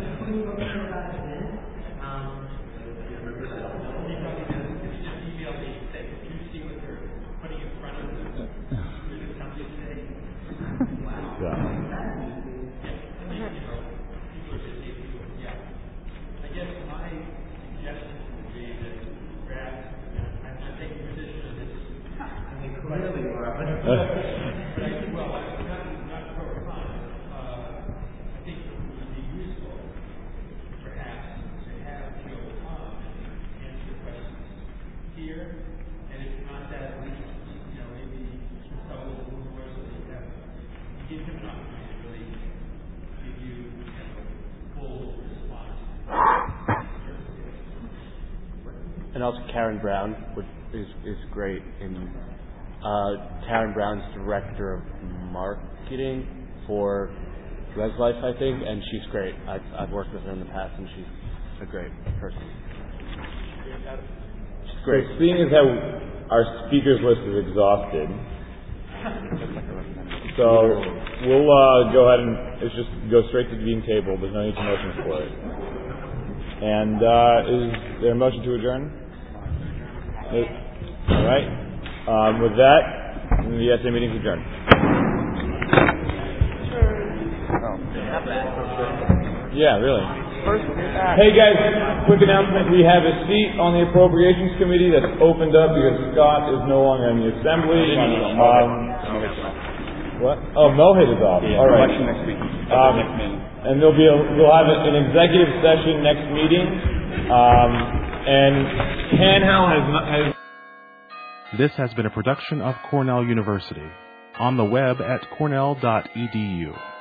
And also Karen Brown, which is is great. In uh, Karen Brown's director of marketing for ResLife, I think, and she's great. I've I've worked with her in the past, and she's a great person. She's great. So seeing as how our speakers list is exhausted, so we'll uh, go ahead and it's just go straight to the dean table. There's no need to motion for it. And uh, is there a motion to adjourn? It, all right. Um, with that, the S A meeting is adjourned. Yeah, really. Hey guys, quick announcement. We have a seat on the Appropriations Committee that's opened up because Scott is no longer in the Assembly. Um, what? Oh, Mohit is off. Yeah, all right. election next week. Um, next meeting. And there'll be a, we'll have an executive session next meeting. Um, and Canhal has not, has. This has been a production of Cornell University. On the web at cornell dot e d u.